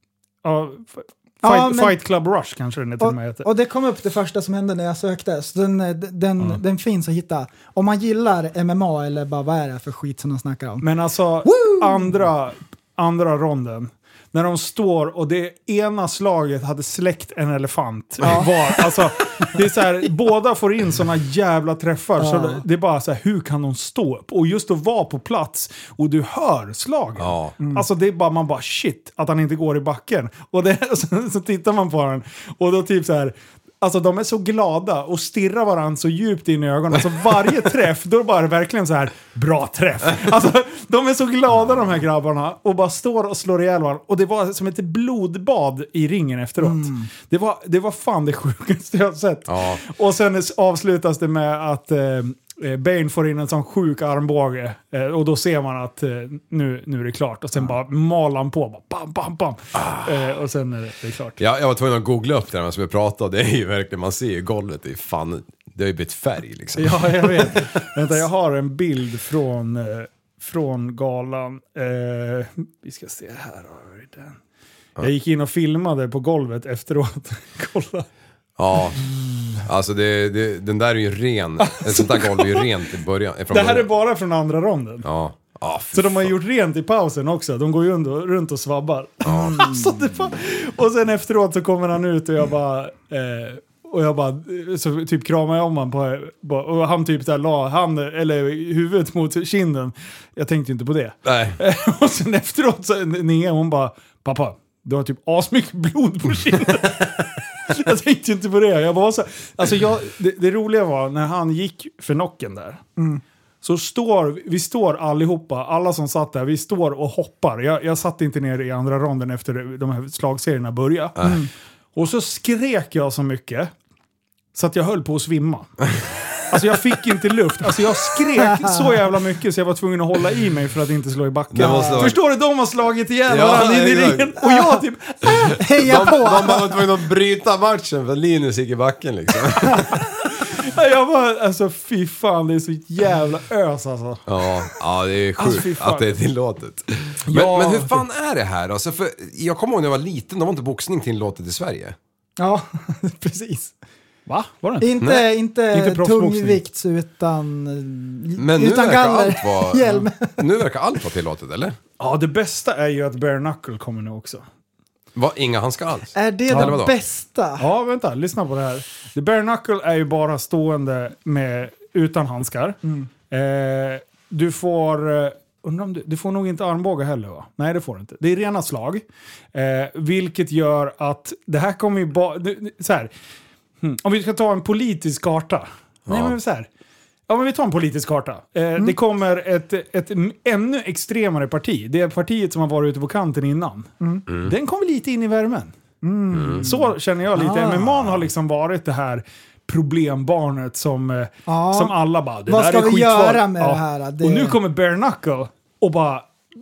ja, Fight, ja, men, Fight Club Rush kanske den till och med heter. Och det kom upp det första som hände när jag sökte. Så den, den, mm. den finns att hitta. Om man gillar M M A eller bara vad är det för skit som de snackar om. Men alltså andra, andra ronden. När de står och det ena slaget hade släckt en elefant ja. var. Alltså, det är så här, båda får in såna jävla träffar. Ja. Så det, det är bara så här, hur kan de stå upp? Och just att vara på plats och du hör slagen. Ja. Mm. Alltså det är bara, man bara shit, att han inte går i backen. Och, det, och så, så tittar man på den och då typ så här. Alltså de är så glada och stirrar varandra så djupt in i ögonen. Alltså varje träff, då är det bara verkligen så här bra träff. Alltså de är så glada de här grabbarna och bara står och slår ihjäl varandra. Och det var som ett blodbad i ringen efteråt. Mm. Det, var, det var fan det sjukaste jag har sett. Ja. Och sen avslutas det med att eh, Bane får in en sån sjuk armbåge eh, och då ser man att eh, nu, nu är det klart och sen bara malar han på bara, bam, bam, bam. Ah. Eh, och sen är det, det är klart. Ja, jag var tvungen att googla upp det där som vi pratade. Det är ju verkligen, man ser ju golvet, det är fan, det har ju blivit färg liksom. Ja, jag vet. Vänta, jag har en bild från, eh, från galan. Eh, vi ska se här. Den. Jag gick in och filmade på golvet efteråt. Kolla. Ja, alltså det, det, den där är ju ren. En sånt där golv är ju rent i början. Det här början. Är bara från andra ronden. Ja. Ah, så de har gjort rent i pausen också. De går ju runt och svabbar. Ah. Alltså det var... Och sen efteråt så kommer han ut och jag bara... Eh, och jag bara... Så typ kramar jag om han på... Och han typ där la hand, eller huvudet mot kinden. Jag tänkte inte på det. Nej. Och sen efteråt så Nia, hon bara... Pappa, du har typ asmycket blod på kinden. Jag tänkte inte på det. Jag bara så, alltså jag, det, det roliga var när han gick för knocken där. Mm. Så står vi står allihopa, alla som satt där, vi står och hoppar. Jag, jag satt inte ner i andra ronden efter de här slagserierna började. Mm. Och så skrek jag så mycket så att jag höll på att svimma. Alltså jag fick inte luft. Alltså jag skrek så jävla mycket så jag var tvungen att hålla i mig för att inte slå i backen. Ja. Förstår du? De har slagit ihjäl varandra in i ringen. Och jag typ... Äh, heja de, på! De var tvungna att bryta matchen för Linus gick i backen liksom. Jag bara, alltså fy fan, det är så jävla ös alltså. Ja, ja det är sjukt alltså, att det är tillåtet. Men, ja, men hur fan är det här? Alltså, för jag kommer ihåg när jag var liten, de var inte boxning tillåtet i Sverige. Ja, precis. Va? Var det inte? Inte, inte, inte tungvikts utan men nu utan verkar galler. Allt vara, hjälm. Nu verkar allt vara tillåtet, eller? Ja, det bästa är ju att bare knuckle kommer nu också. Vad, inga handskar alls? Är det ja. det bästa? Ja, vänta, lyssna på det här. The bare knuckle är ju bara stående med, utan handskar. Mm. Eh, du får... Eh, undrar om du, du får nog inte armbåga heller, va? Nej, det får du inte. Det är rena slag. Eh, vilket gör att det här kommer ju bara... Så här... Hmm. Om vi ska ta en politisk karta. Ja. Nej, men så här. Ja, men vi tar en politisk karta. Eh, mm. Det kommer ett, ett ännu extremare parti. Det är partiet som har varit ute på kanten innan. Mm. Mm. Den kommer lite in i värmen. Mm. Så känner jag lite. Ah. M M A har liksom varit det här problembarnet som, ah. som alla bara... Det Vad där ska är vi göra med ja. det här? Det... Och nu kommer bare knuckle och bara...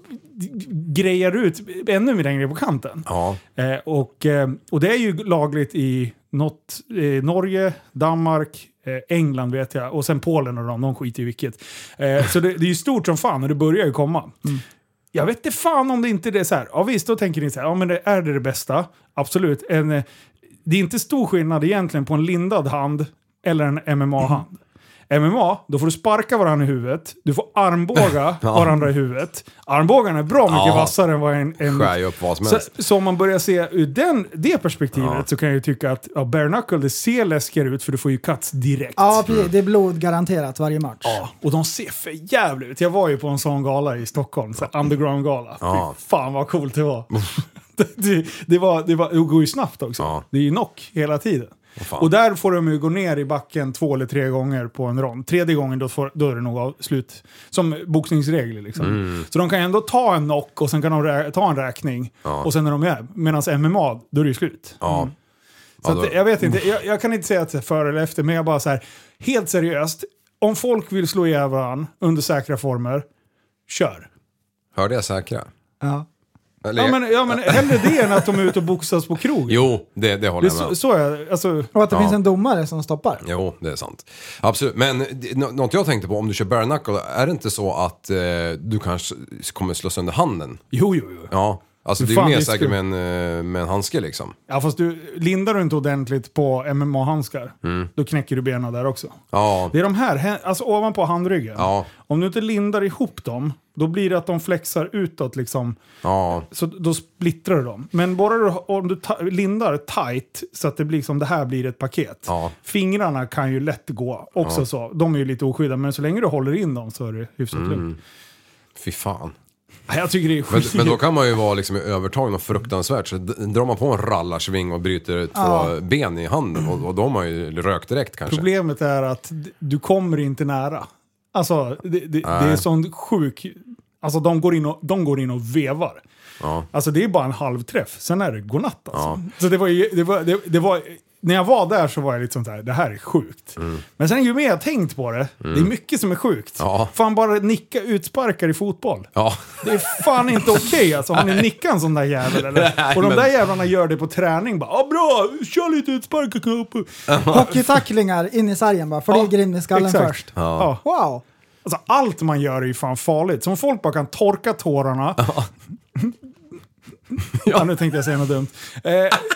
grejar ut ännu längre på kanten. Ja. Eh, och, eh, och det är ju lagligt i något, eh, Norge, Danmark, eh, England vet jag, och sen Polen och de, de skiter i vilket. Eh, så det, det är ju stort som fan och det börjar ju komma. Mm. Jag vet inte fan om det inte är så här. Ja visst, då tänker ni så här, ja men det är det det bästa. Absolut. En, eh, det är inte stor skillnad egentligen på en lindad hand eller en M M A-hand. Mm. M M A, då får du sparka varandra i huvudet. Du får armbåga ja. varandra i huvudet. Armbågarna är bra mycket ja. vassare än vad en... en skär upp vad som helst. Så, så om man börjar se ur den, det perspektivet ja. så kan jag ju tycka att ja, bare knuckle, det ser läskigare ut för du får ju cuts direkt. Ja, precis. Det är blod garanterat varje match. Ja, och de ser för jävligt ut. Jag var ju på en sån gala i Stockholm, så underground-gala. Ja. Fan vad coolt det var. det, det, var det, var, det går ju snabbt också. Ja. Det är ju knock hela tiden. Oh, och där får de ju gå ner i backen två eller tre gånger på en rond. Tredje gången då, får, då är det nog av slut. Som boxningsregler liksom. Mm. Så de kan ändå ta en knock och sen kan de rä- ta en räkning. Ja. Och sen är de med. Medan M M A, då är det ju slut. Ja. Mm. Så ja, att, jag vet inte, jag, jag kan inte säga att det är före eller efter. Men jag bara så här, helt seriöst. Om folk vill slå ihjäl varandra under säkra former, kör. Hörde jag säkra? Ja. Eller, Ja men, ja men hellre det än att de är ute och boxas på krogen. Jo, det, det håller Det är jag med så, så är, alltså, Och att det Ja. finns en domare som stoppar. Jo, det är sant. Absolut. Men det- nå- något jag tänkte på, om du kör bare knuckle, är det inte så att eh, du kanske kommer slå sönder handen? jo, jo, jo. Ja. Alltså Hur det är fan ju mer det säkert skulle- med en, eh, med en handske liksom. Ja fast du, lindar du inte ordentligt på M M A-handskar, då knäcker du benen där också. Ja. Det är de här, hä- alltså ovanpå handryggen. Ja. Om du inte lindar ihop dem, då blir det att de flexar utåt liksom. Ja. Så då splittrar du dem. Men bara du, om du ta, lindar tight så att det blir som det här blir ett paket. Ja. Fingrarna kan ju lätt gå också så. De är ju lite oskyddade, men så länge du håller in dem så är det hyfsat lugnt. Fy fan. Ja, jag tycker det är Men, skit. men då kan man ju vara liksom i övertagen och fruktansvärt. Så d- drar man på en rallarsving och bryter två ben i handen och, och då har man ju rökt direkt kanske. Problemet är att d- du kommer inte nära. Alltså, det, det, det är sån sjuk... Alltså de går in och, de går in och vevar. Ja. Alltså det är bara en halvträff, sen är det godnatt alltså. Så det var ju, det var, det, det var, när jag var där så var jag lite sånt här, det här är sjukt. Mm. Men sen ju mer jag tänkt på det, det är mycket som är sjukt. Ja. Fan bara nicka utsparkar i fotboll. Ja. Det är fan inte okej alltså. Har ni nickat en sån där jävel eller? Nej, och de men- där jävlarna gör det på träning bara, ah, bra, kör lite utsparkar knapp. Hockeytacklingar in i sargen bara, flyger in i skallen exakt. först. Ja. Wow. Alltså allt man gör är ju fan farligt. Som folk bara kan torka tårarna. Ja, nu tänkte jag säga något dumt. Eh,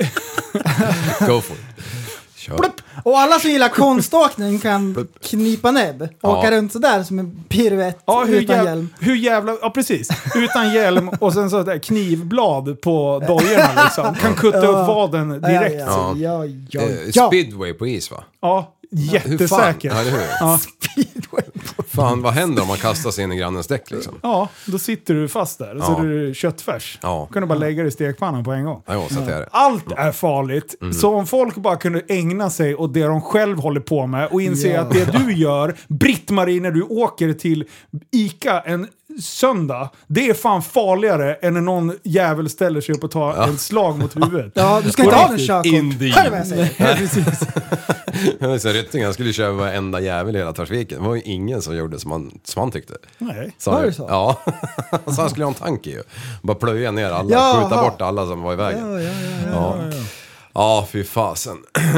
Go for it. Kör. Och alla som gillar konståkning kan knipa näbb. Åka runt sådär som en piruett ja, hur, utan jäv, hjälm. hur jävla... Ja, precis. Utan hjälm och sen så där knivblad på dojorna liksom. Kan kutta upp vaden direkt. Ja, ja, ja, ja. Eh, ja. Speedway på is va? Ja, Hur fan? jättesäkert. Ja, eller hur? Ja. Fan, vad händer om man kastar sig in i grannens däck liksom? Ja, då sitter du fast där. Så Ja. är du köttfärs. Ja. Kan du bara lägga det i stekpannan på en gång. Ja, så att det är det. Allt är farligt. Så om folk bara kunde ägna sig åt det de själv håller på med och inse Ja. att det du gör, Britt-Marie, när du åker till Ica en söndag, det är fan farligare än när någon jävel ställer sig upp och tar en slag mot huvudet. Ja, du ska inte Och ha en riktigt körkort. indeed. Hör du vad jag säger? Ja, precis. Så Rytting, han skulle köra varenda jävel i hela trafiken. Det var ju ingen som gjorde som han, som han tyckte. Nej. Så Var han- det så? Ja. Så han skulle ha en tanke ju. Bara plöja ner alla, Jaha. skjuta bort alla som var i vägen. Ja, ja, ja, ja. Ja, ja fy fasen.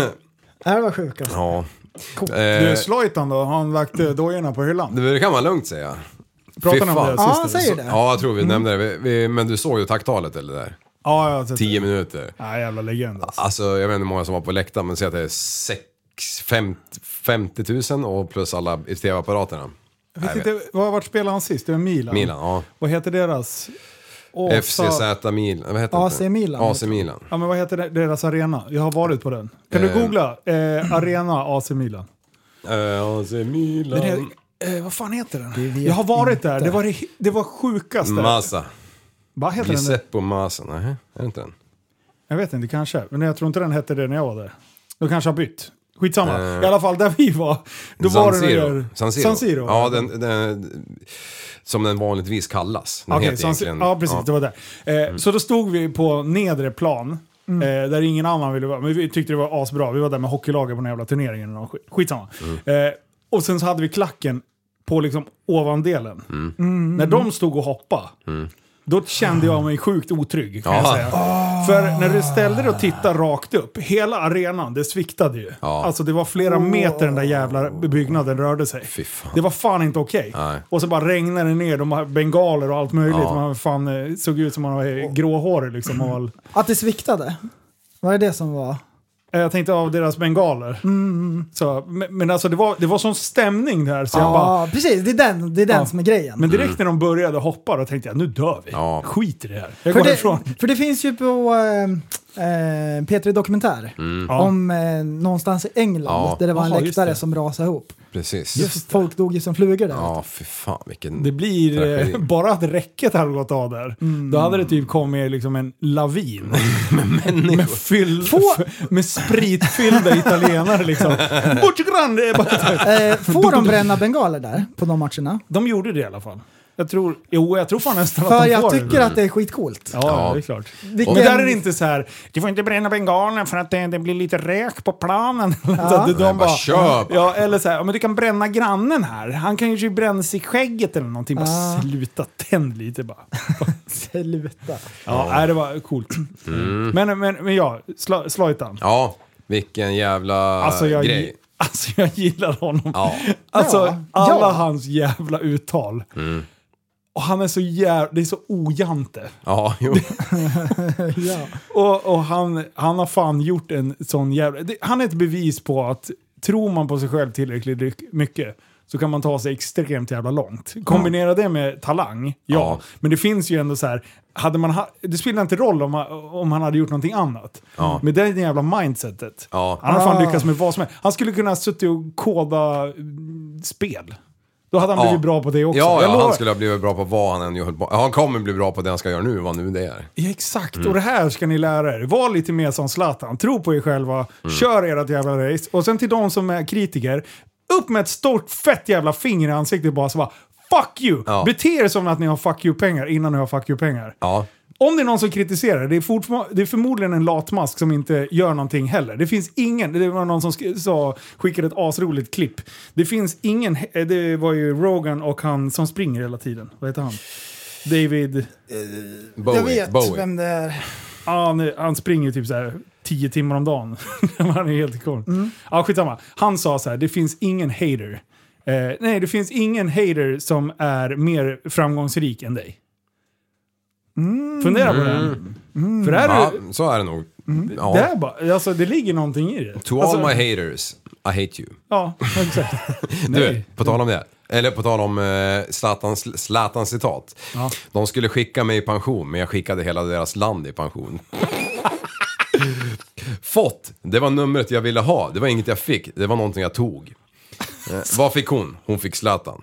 Det här var sjukt. Ja. Du, Eh, Slojtan då, har han lagt eh, dojorna på hyllan? det kan man lugnt säga. Pratade Fy ni om fan. det Ja, sist? han säger det. Ja, jag tror vi nämnde det. Vi, vi, men du såg ju tacktalet eller där? Ja, jag har sett Tio det. minuter. Ja, jävla legend alltså. Alltså, jag vet inte hur många som var på läktaren, men säg att det är sex, femtio, femtio tusen och plus alla i tv-apparaterna. Jag vet inte, vad vart spelade han sist? Det var Milan. Milan, ja. Vad heter deras? Åh, F C Z Milan, vad heter det? A C Milan. A C Milan. Ja, men vad heter det- deras arena? Jag har varit på den. Kan du Eh. googla? Eh, arena A C Milan. Eh, A C Milan. Den är, eh, vad fan heter den? vet Jag har varit där. inte. Det var det, det var sjukaste. Massa. Vad heter den? Giuseppe Massa, nej, är det inte den? Jag vet inte, kanske. Men jag tror inte den hette det när jag var där. De kanske har bytt. Skitsamma. Eh. I alla fall där vi var. Då San var det Siro. där- San Siro. San Siro. Ja, den, den, som den vanligtvis kallas. Den Okej, heter San- egentligen... ja precis, det var där. Eh, Så då stod vi på nedre plan, Mm. eh, där ingen annan ville vara. Men vi tyckte det var asbra. Vi var där med hockeylaget på den jävla turneringen. Och skit, skitsamma. Eh, och sen så hade vi klacken på liksom ovandelen. Mm. När de stod och hoppade, då kände jag mig sjukt otrygg kan jag Ja. säga. För när du ställde dig och tittade rakt upp, hela arenan, det sviktade ju. Ja. Alltså det var flera meter den där jävla byggnaden rörde sig. Fy fan. Det var fan inte okej. Nej. Och så bara regnade det ner, de har bengaler och allt möjligt. Ja. Man fan eh, såg ut som man var gråhårig liksom. Och all... Att det sviktade. Var det det som var? Eh, Jag tänkte av deras bengaler. Så, men, men alltså det var, det var sån stämning där så jag Ja, bara... precis. Det är den, det är den Ja. som är grejen. Men direkt när de började hoppa då tänkte jag, nu dör vi. Ja. Skit i det här. Jag för, går det, ifrån. för det finns ju på eh, eh, P tre Dokumentär Ja. om eh, någonstans i England Ja. där det var en Jaha, just läktare det. som rasade ihop. Precis. Folk dog ju som flugor där. Ja, fy fan vilken... Det blir, eh, Tragedi. bara att räcket hade gått av där, då hade det typ kommit liksom en lavin. med, fyll, f- med spritfyllda italienare liksom. Mucho grande! Eh, får de bränna bengaler där på de matcherna? De gjorde det i alla fall. Jag tror, jo, jag tror fan nästan För att de jag får tycker det. att det är skitcoolt. Ja, Ja. det är klart. Vilken- Men där är det inte så här, du får inte bränna bengalen för att det, det blir lite rök på planen. Ja. Så att de Nej, bara bara, köp. ja, eller så här, men du kan bränna grannen här. Han kan ju bränna sig i skägget eller någonting. Bara Ja. sluta, tänd lite bara. Sluta. Ja, nej, det var coolt. Mm. Men, men, men ja, Sla- Slajtan. Ja, vilken jävla Alltså jag, grej. alltså jag gillar honom. Ja. Alltså Ja. alla Ja. hans jävla uttal. Mm. Och han är så jävla, det är så ojante. Ja, jo. Ja. Och, och han, han har fan gjort en sån jävla... Det, han är ett bevis på att tror man på sig själv tillräckligt mycket så kan man ta sig extremt jävla långt. Kombinera det med talang, ja. Ja. Men det finns ju ändå så här... Hade man ha, det spelar inte roll om, han- om han hade gjort någonting annat. Ja. Med det jävla mindsetet. Ja. Han har fan Ah. lyckats med vad som helst. Han skulle kunna ha suttit och koda mm, spel. Då hade han Ja. blivit bra på det också. Ja, Jag ja lovar. han skulle ha blivit bra på vad han än gör. Ja, han kommer bli bra på det han ska göra nu, vad nu det är. Ja, exakt, Mm. och det här ska ni lära er. Var lite mer som Zlatan. Tro på er själva, Mm. kör ert jävla race. Och sen till de som är kritiker, upp med ett stort fett jävla finger i ansiktet bara så bara fuck you! Ja. Bete er som att ni har fuck you-pengar innan ni har fuck you-pengar. Ja. Om det är någon som kritiserar, det är, fortfar- det är förmodligen en latmask som inte gör någonting heller. Det finns ingen, det var någon som sk- sa, skickade ett asroligt klipp. Det finns ingen, det var ju Rogan och han som springer hela tiden. Vad heter han? David... Bowie. Jag vet Bowie. vem det är. Ja, han, han springer typ så här tio timmar om dagen. Han är helt cool. Mm. Ja, skitsamma. Han sa så här, det finns ingen hater. Eh, nej, det finns ingen hater som är mer framgångsrik än dig. Mm. Fundera på det. Mm. För det här Ja, är, så är det nog. Ja. det är bara, alltså det ligger någonting i det. To alltså, all my haters, I hate you. Ja, exakt. Du, Nej. på tal om det. Eller på tal om eh, Zlatans, Zlatans citat. Ja. De skulle skicka mig i pension, men jag skickade hela deras land i pension. Fått, det var numret jag ville ha. Det var inget jag fick, det var någonting jag tog. Eh, vad fick hon? Hon fick Zlatan.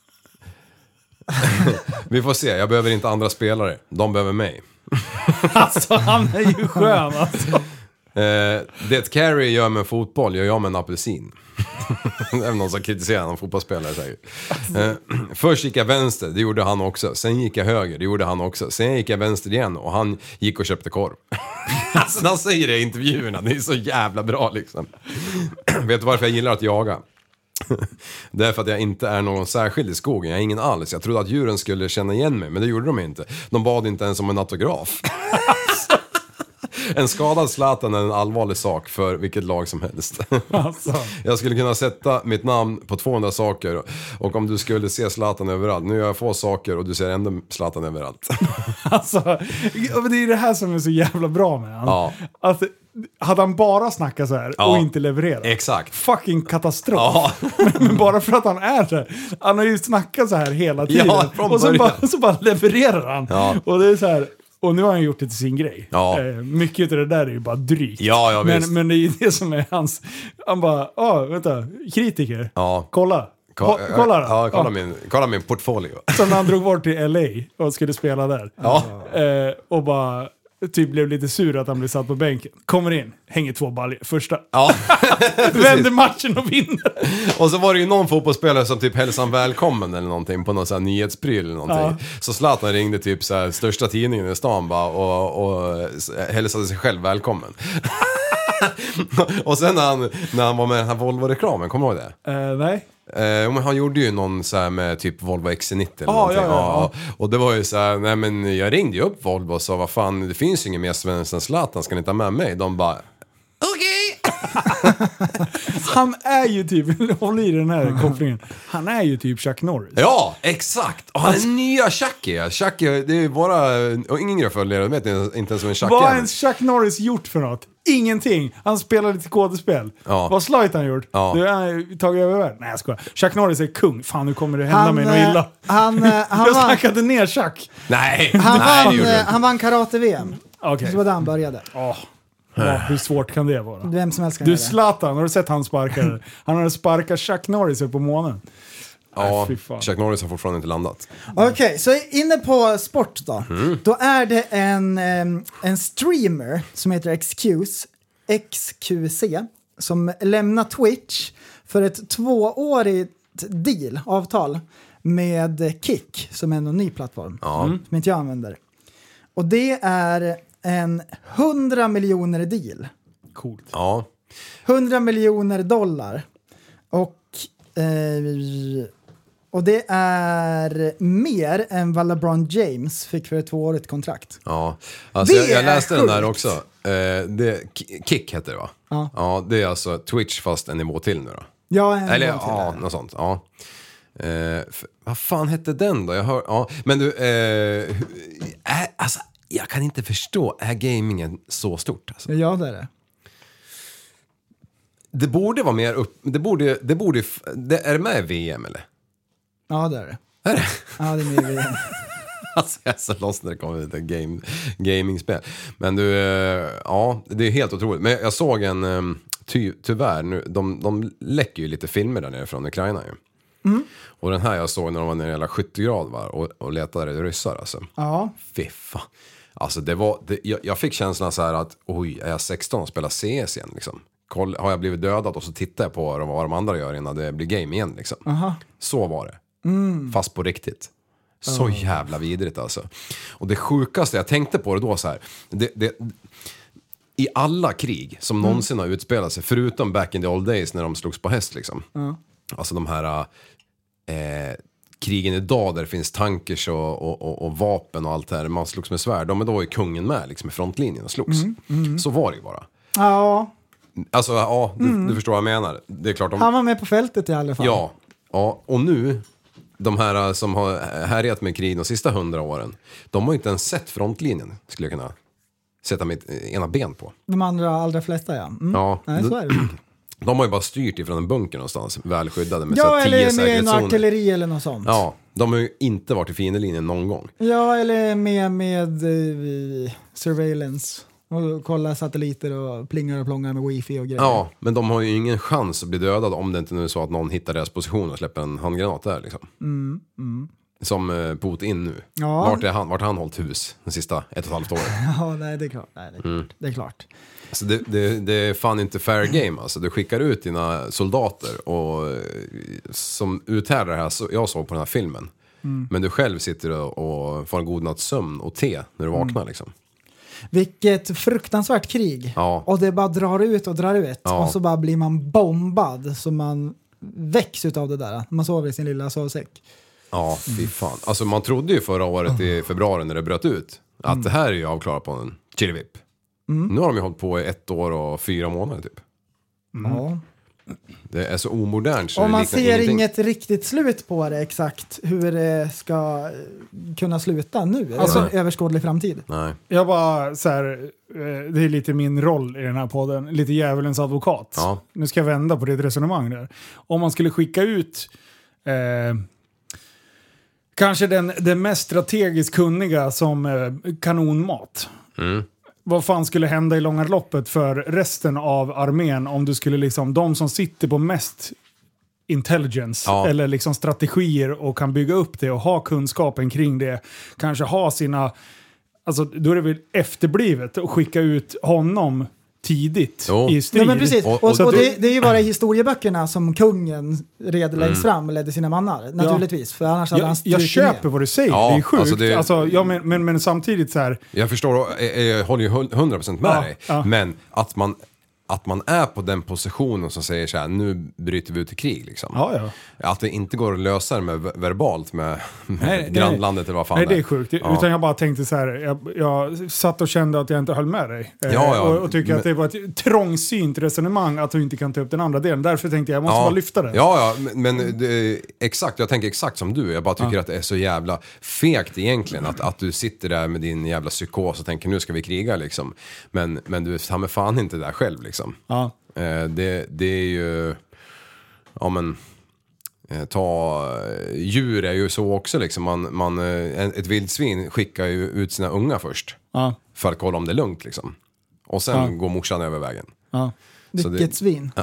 Vi får se, jag behöver inte andra spelare. De behöver mig. Alltså han är ju skön alltså. Eh, det Carey gör med fotboll gör jag med en apelsin. Det är någon som kritiserar någon fotbollsspelare säkert. Eh, först gick jag vänster, det gjorde han också. Sen gick jag höger, det gjorde han också. Sen gick jag vänster igen och han gick och köpte korv. Alltså han säger det i intervjuerna, det är så jävla bra liksom. Vet du varför jag gillar att jaga? Det är för att jag inte är någon särskild i skogen, jag är ingen alls. Jag trodde att djuren skulle känna igen mig, men det gjorde de inte. De bad inte ens om en autograf. En skadad Zlatan är en allvarlig sak för vilket lag som helst. Alltså. Jag skulle kunna sätta mitt namn på tvåhundra saker. Och om du skulle se Zlatan överallt. Nu gör jag få saker och du ser ändå Zlatan överallt. Alltså, det är det här som är så jävla bra med han. Ja. Att, hade han bara snackat så här Ja. och inte levererat. Exakt. Fucking katastrof. Ja. men, men bara för att han är så här. Han har ju snackat så här hela tiden. Ja, från och så början. bara, så bara levererar han. Ja. Och det är så här. Och nu har han gjort det till sin grej. Ja. Eh, mycket av det där är ju bara drygt. Ja, ja, visst. men, men det är ju det som är hans... Han bara, ja vänta, kritiker. Ja. Kolla. Ko- Ko- kolla då. Ja, kolla, Ja. Min, kolla min portfolio. Som när han drog bort till L A och skulle spela där. Ja. Eh, och bara typ blev lite sur att han blev satt på bänken. Kommer in, hänger två baljor. Första. Ja. Vänder matchen och vinner. Och så var det ju någon fotbollsspelare som typ hälsade han välkommen eller någonting på någon sån här nyhetspryl eller någonting. Ja. Så Zlatan ringde typ så här största tidningen i stan bara och, och hälsade sig själv välkommen. Och sen när han, när han var med i den här Volvo-reklamen, kommer du ihåg det? Eh, nej. Eh, men han gjorde ju någon så här med typ Volvo X C nittio eller Ah, någonting. ja, ja, ja. Och det var ju så här, nej men jag ringde ju upp Volvo och sa vad fan, det finns ju ingen mer svensk än Zlatan, ska ni ta med mig? De bara, okej! Han är ju typ, håll i den här kopplingen. Han är ju typ Chuck Norris. Ja, exakt! Och han är nya Chucky. Chucky, det är våra yngre följare, de vet inte ens som en Chucky Vad har är. ens Chuck Norris gjort för något? Ingenting. Han spelar lite kodespel. Ja. Vad har Zlatan gjort? Ja. Du har tagit över världen. Nej jag skojar. Chuck Norris är kung. Fan nu kommer det hända Han, mig något eh, illa. han, eh, han Jag vann- snackade ner Chuck. Nej, Han nej det vann, gjorde eh, du inte. han vann karate-V M. Okej. Det var där han började. Åh. Ja, hur svårt kan det vara? Vem som helst kan Du göra det. Zlatan, har du sett han sparkade? Han hade sparkat Chuck Norris upp på månen. Ja, Nej, fy fan. Chuck Norris har fortfarande inte landat. Okej, så inne på sport då. Mm. Då är det en, em, en streamer som heter X Q C, X Q C som lämnar Twitch för ett tvåårigt deal, avtal med Kick som är en ny plattform Ja. mm. som inte jag använder. Och det är en hundra miljoner deal. Coolt. Ja. hundra miljoner dollar. Och, eh, och det är mer än vad LeBron James fick för ett tvåårigt kontrakt. Ja, alltså Det jag, jag är läste den där sjukt. också. Eh, det, Kick heter det va? Ja. Ja, det är alltså Twitch fast en nivå till nu då. Ja, en Eller gång till ja, där. något sånt. Ja. Eh, f- vad fan hette den då? Jag hör, ja. Men du, eh, hu- är, alltså, jag kan inte förstå, är gamingen så stort? Alltså? Ja, det är det. Det borde vara mer upp, det borde, det borde, f- det, är det med i V M eller? Ja, det är det. Är det? Ja, det är med igen. Alltså jag är så lost när det kommer till game, gamingspel. Men du, eh, ja, det är helt otroligt. Men jag såg en, eh, ty, tyvärr, nu, de, de läcker ju lite filmer där nere från Ukraina ju. Mm. Och den här jag såg när de var nere i hela sjuttio grader var, och, och letade ryssar alltså. Ja. Fy fan. Alltså det var, det, jag, jag fick känslan så här att, oj, är jag sexton och spelar C S igen liksom? Koll, har jag blivit dödad och så tittar jag på vad, vad de andra gör innan det blir game igen liksom. Aha. Så var det. Mm. Fast på riktigt. Så jävla vidrigt alltså. Och det sjukaste, jag tänkte på det då så här. Det, det, i alla krig som Mm. någonsin har utspelat sig, förutom back in the old days när de slogs på häst liksom. Ja. Alltså de här eh, krigen idag där det finns tankers och, och, och, och vapen och allt det här. Man slogs med svärd. De är då i kungen med liksom i frontlinjen och slogs. Mm. Mm. Så var det ju bara. Ja, Alltså ja, du, Mm. du förstår vad jag menar. Det är klart de... han var med på fältet i alla fall. Ja, ja, och nu, de här som har härjat med krig de sista hundra åren, de har inte ens sett frontlinjen, skulle jag kunna sätta mitt ena ben på. De andra, allra flesta, ja. Mm. Ja, Nej, så är det. de har ju bara styrt ifrån en bunker någonstans, välskyddade med Ja, så här tio eller med en säkerhetszoner. artilleri eller något sånt. Ja, de har ju inte varit i fiendelinjen någon gång. Ja, eller med, med uh, surveillance. Och kolla satelliter och plingar och plångar med wifi och grejer. Ja, men de har ju ingen chans att bli dödade om det inte nu är så att någon hittar deras position och släpper en handgranat där liksom. Mm, mm. Som eh, Putin nu. Ja. Vart, är han, vart har han hållit hus de sista ett och ett halvt året? Ja, nej, det är klart. Nej, det, är klart. Mm. det är klart. Alltså det, det, det är fan inte fair game alltså. Du skickar ut dina soldater och, eh, som uthärdar det här, så, jag såg på den här filmen. Mm. Men du själv sitter och, och får en god natts sömn och te när du vaknar liksom. Vilket fruktansvärt krig. Ja. Och det bara drar ut och drar ut. Ja. Och så bara blir man bombad. Så man väcks utav det där. Man sover i sin lilla sovsäck. Ja, fy fan. Alltså man trodde ju förra året i februari när det bröt ut att Mm. det här är ju avklarat på en chilivipp. Mm. Nu har de ju hållit på i ett år och fyra månader typ. Ja. Det är så omodernt så Och det man liknar ser ingenting. inget riktigt slut på det exakt. Hur det ska kunna sluta nu. Alltså- Alltså överskådlig framtid. Nej. Jag bara så här, eh, det är lite min roll i den här podden, lite djävulens advokat. Ja. Nu ska jag vända på ditt resonemang där. Om man skulle skicka ut eh, kanske den, den mest strategiskt kunniga som eh, kanonmat. Mm. Vad fan skulle hända i långa loppet för resten av armén om du skulle liksom, de som sitter på mest intelligence Ja. eller liksom strategier och kan bygga upp det och ha kunskapen kring det, kanske ha sina, alltså då är det väl efterblivet att skicka ut honom tidigt Jo. i strid. Ja, men precis. Och- Och, och- och, det, det är ju bara i historieböckerna som kungen red längst Mm. fram och ledde sina mannar. Naturligtvis. För annars hade han Jag, strukit jag köper med. vad du säger, Ja, det är sjukt. alltså det- Alltså, ja, men, men, men samtidigt så här, Jag förstår, jag, jag håller ju hundra procent med Ja, dig. ja. Men att man, att man är på den positionen som säger så här, nu bryter vi ut i krig liksom. ja ja. Att det inte går att lösa det med v- verbalt med, med Nej, grannlandet eller vad fan Nej, det är sjukt. Ja. Utan jag bara tänkte så här, jag, jag satt och kände att jag inte höll med dig. Eh, Ja, ja, och, och tycker men- att det var ett trångsynt resonemang att du inte kan ta upp den andra delen. Därför tänkte jag, jag måste bara lyfta det. Ja, ja, men, men det, exakt, jag tänker exakt som du. Jag bara tycker att det är så jävla fegt egentligen att, att du sitter där med din jävla psykos och tänker nu ska vi kriga liksom. Men, men du tar med fan inte där själv liksom. Ja. Eh, det, det är ju, ja men, eh, ta, djur är ju så också liksom. Man, man, eh, ett vildsvin skickar ju ut sina unga först. Ja. För att kolla om det är lugnt liksom. Och sen Ja. går morsan över vägen. Ja. Så det- Vilket svin.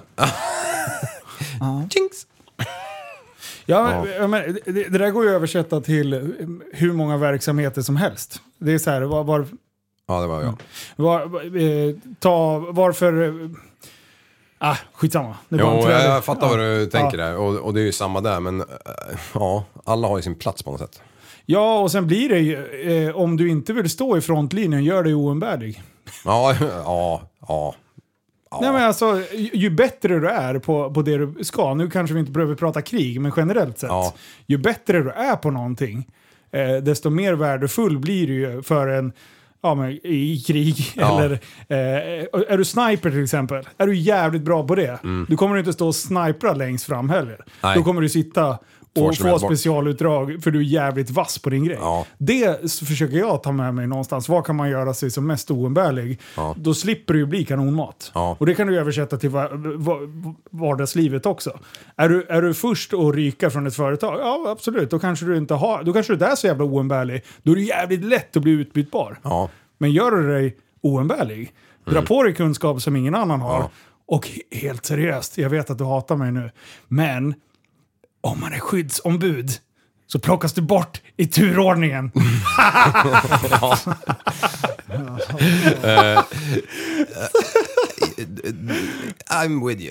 Jinx! Ja, men, men, det, det där går ju att översätta till hur många verksamheter som helst. Det är så här, var, var, Ja, det var jag. var, eh, ta, varför... Ah, skitsamma. Det jo, jag, jag fattar vad du tänker ja. där. Och, och det är ju samma där. Men äh, ja, alla har ju sin plats på något sätt. Ja, och sen blir det ju, eh, om du inte vill stå i frontlinjen, gör dig oumbärlig. Ja, ja, ja. Ja. Nej men alltså, ju, ju bättre du är på, på det du ska, nu kanske vi inte behöver prata krig, men generellt sett, ja. ju bättre du är på någonting, eh, desto mer värdefull blir du ju för en, ja men i krig, ja. eller eh, är du sniper till exempel, är du jävligt bra på det, mm. du kommer inte stå och snipra längst fram heller. Nej. Då kommer du sitta och få specialutdrag för du är jävligt vass på din grej. Ja. Det försöker jag ta med mig någonstans. Vad kan man göra sig som mest oumbärlig? Ja. Då slipper du ju bli kanonmat. Ja. Och det kan du översätta till vardagslivet också. Är du, är du först att ryka från ett företag? Ja, absolut. Då kanske du inte har, då kanske du är så jävla oumbärlig. Då är det jävligt lätt att bli utbytbar. Ja. Men gör du dig oumbärlig, dra mm. på dig kunskap som ingen annan har. Ja. Och helt seriöst, jag vet att du hatar mig nu, men om man är skyddsombud så plockas du bort i turordningen. ja. uh, I'm with you.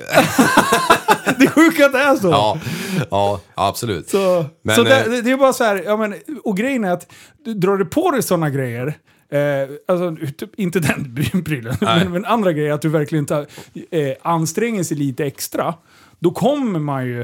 Det är sjukt att det är så. Ja, ja absolut. Så, men, så det, det är bara så här, ja, men, och grejen är att du drar du på dig sådana grejer, eh, alltså inte den prylen, men, men andra grejer, att du verkligen tar, eh, anstränger sig lite extra, då kommer man ju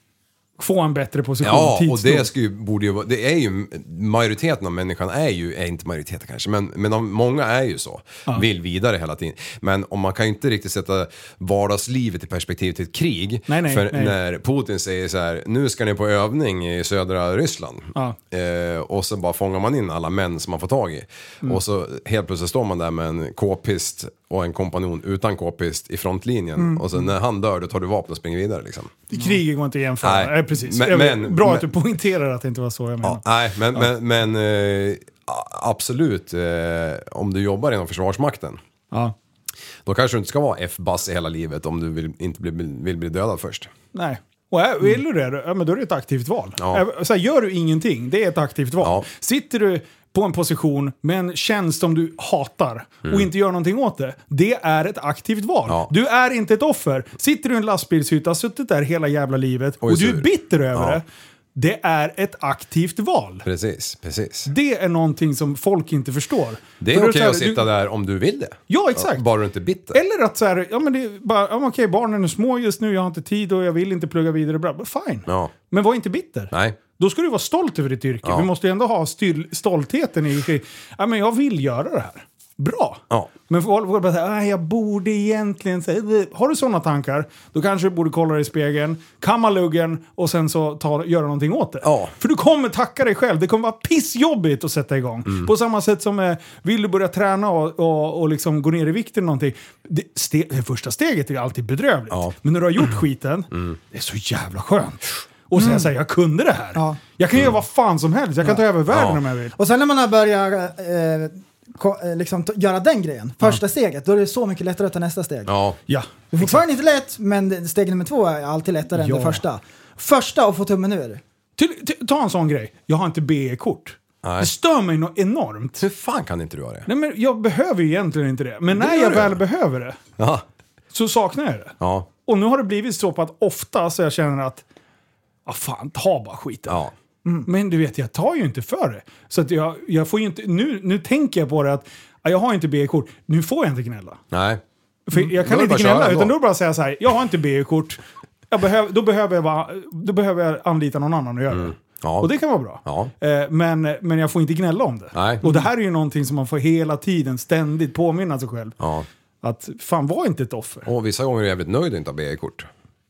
få en bättre position. Ja, och det, ska ju, borde ju, det är ju, majoriteten av människan är ju, är inte majoriteten kanske, men, men de, många är ju så, ja. vill vidare hela tiden. Men om man kan ju inte riktigt sätta vardagslivet i perspektiv till ett krig, nej, nej, för nej. när Putin säger så här, nu ska ni på övning i södra Ryssland, ja. eh, och så bara fångar man in alla män som man får tag i. Mm. Och så helt plötsligt står man där med en k-pist och en kompanjon utan k-pist i frontlinjen. Mm. Och så när han dör, då tar du vapen och springer vidare liksom. I kriget går inte jämföra. Nej, nej precis. Men, men, bra men, att du poängterar att det inte var så jag menar. Ja, nej, men, ja. men, men eh, absolut, eh, om du jobbar inom Försvarsmakten, ja. då kanske du inte ska vara F-bass i hela livet om du vill, inte bli, vill bli dödad först. Nej. Och är, vill du det, ja, men då är det ett aktivt val. Ja. Så här, gör du ingenting, det är ett aktivt val. Ja. Sitter du på en position med en tjänst som du hatar mm. och inte gör någonting åt det, det är ett aktivt val. Ja. Du är inte ett offer. Sitter du i en lastbilshytta, har suttit där hela jävla livet och, och du är bitter över ja. det, det är ett aktivt val. Precis, precis. Det är någonting som folk inte förstår. Det är okej okay att sitta du... där om du vill det. Ja, exakt. Bara du inte är bitter. Eller att så här, ja men det är bara, ja, okej, okay, barnen är små just nu, jag har inte tid och jag vill inte plugga vidare. Bra. Fine. Ja. Men var inte bitter. Nej. Då ska du vara stolt över ditt yrke. Ja. Vi måste ju ändå ha styr, stoltheten i, ja men jag vill göra det här. Bra. Ja. Men folk får bara säga, jag borde egentligen säga, har du sådana tankar, då kanske du borde kolla dig i spegeln, kamma luggen och sen så ta, göra någonting åt det. Ja. För du kommer tacka dig själv. Det kommer vara pissjobbigt att sätta igång. Mm. På samma sätt som eh, vill du börja träna och, och, och liksom gå ner i vikt eller någonting. Det, ste- det första steget är alltid bedrövligt. Ja. Men när du har gjort skiten, mm. det är så jävla skönt. Och säga mm. så här, jag kunde det här. Ja. Jag kan mm. göra vad fan som helst. Jag kan ja. ta över världen ja. om jag vill. Och sen när man har börjat eh, ko- liksom t- göra den grejen, första ja. steget, då är det så mycket lättare att ta nästa steg. Ja. ja. Det är fortfarande inte lätt, men steg nummer två är alltid lättare ja. än det första. Första och få tummen ur. Till, till, ta en sån grej. Jag har inte B E-kort. Nej. Det stör mig nog enormt. Hur fan kan inte du ha det? Nej, men jag behöver ju egentligen inte det. Men det när jag väl det. behöver det, ja. så saknar jag det. Ja. Och nu har det blivit så på att ofta så jag känner att ah, fan, ta bara skiten. Ja. Mm, men du vet, jag tar ju inte för det. Så att jag, jag får ju inte, nu, nu tänker jag på det att ah, jag har inte B E-kort. Nu får jag inte gnälla. Nej. För jag kan inte gnälla, utan då bara säga så här, jag har inte B E-kort. Jag behöv, då, behöver jag bara, då behöver jag anlita någon annan att göra mm. det. Ja. Och det kan vara bra. Ja. Eh, men, men jag får inte gnälla om det. Nej. Och det här är ju någonting som man får hela tiden ständigt påminna sig själv. Ja. Att fan, var inte ett offer. Och vissa gånger är jag jävligt nöjd att inte ha B E-kort.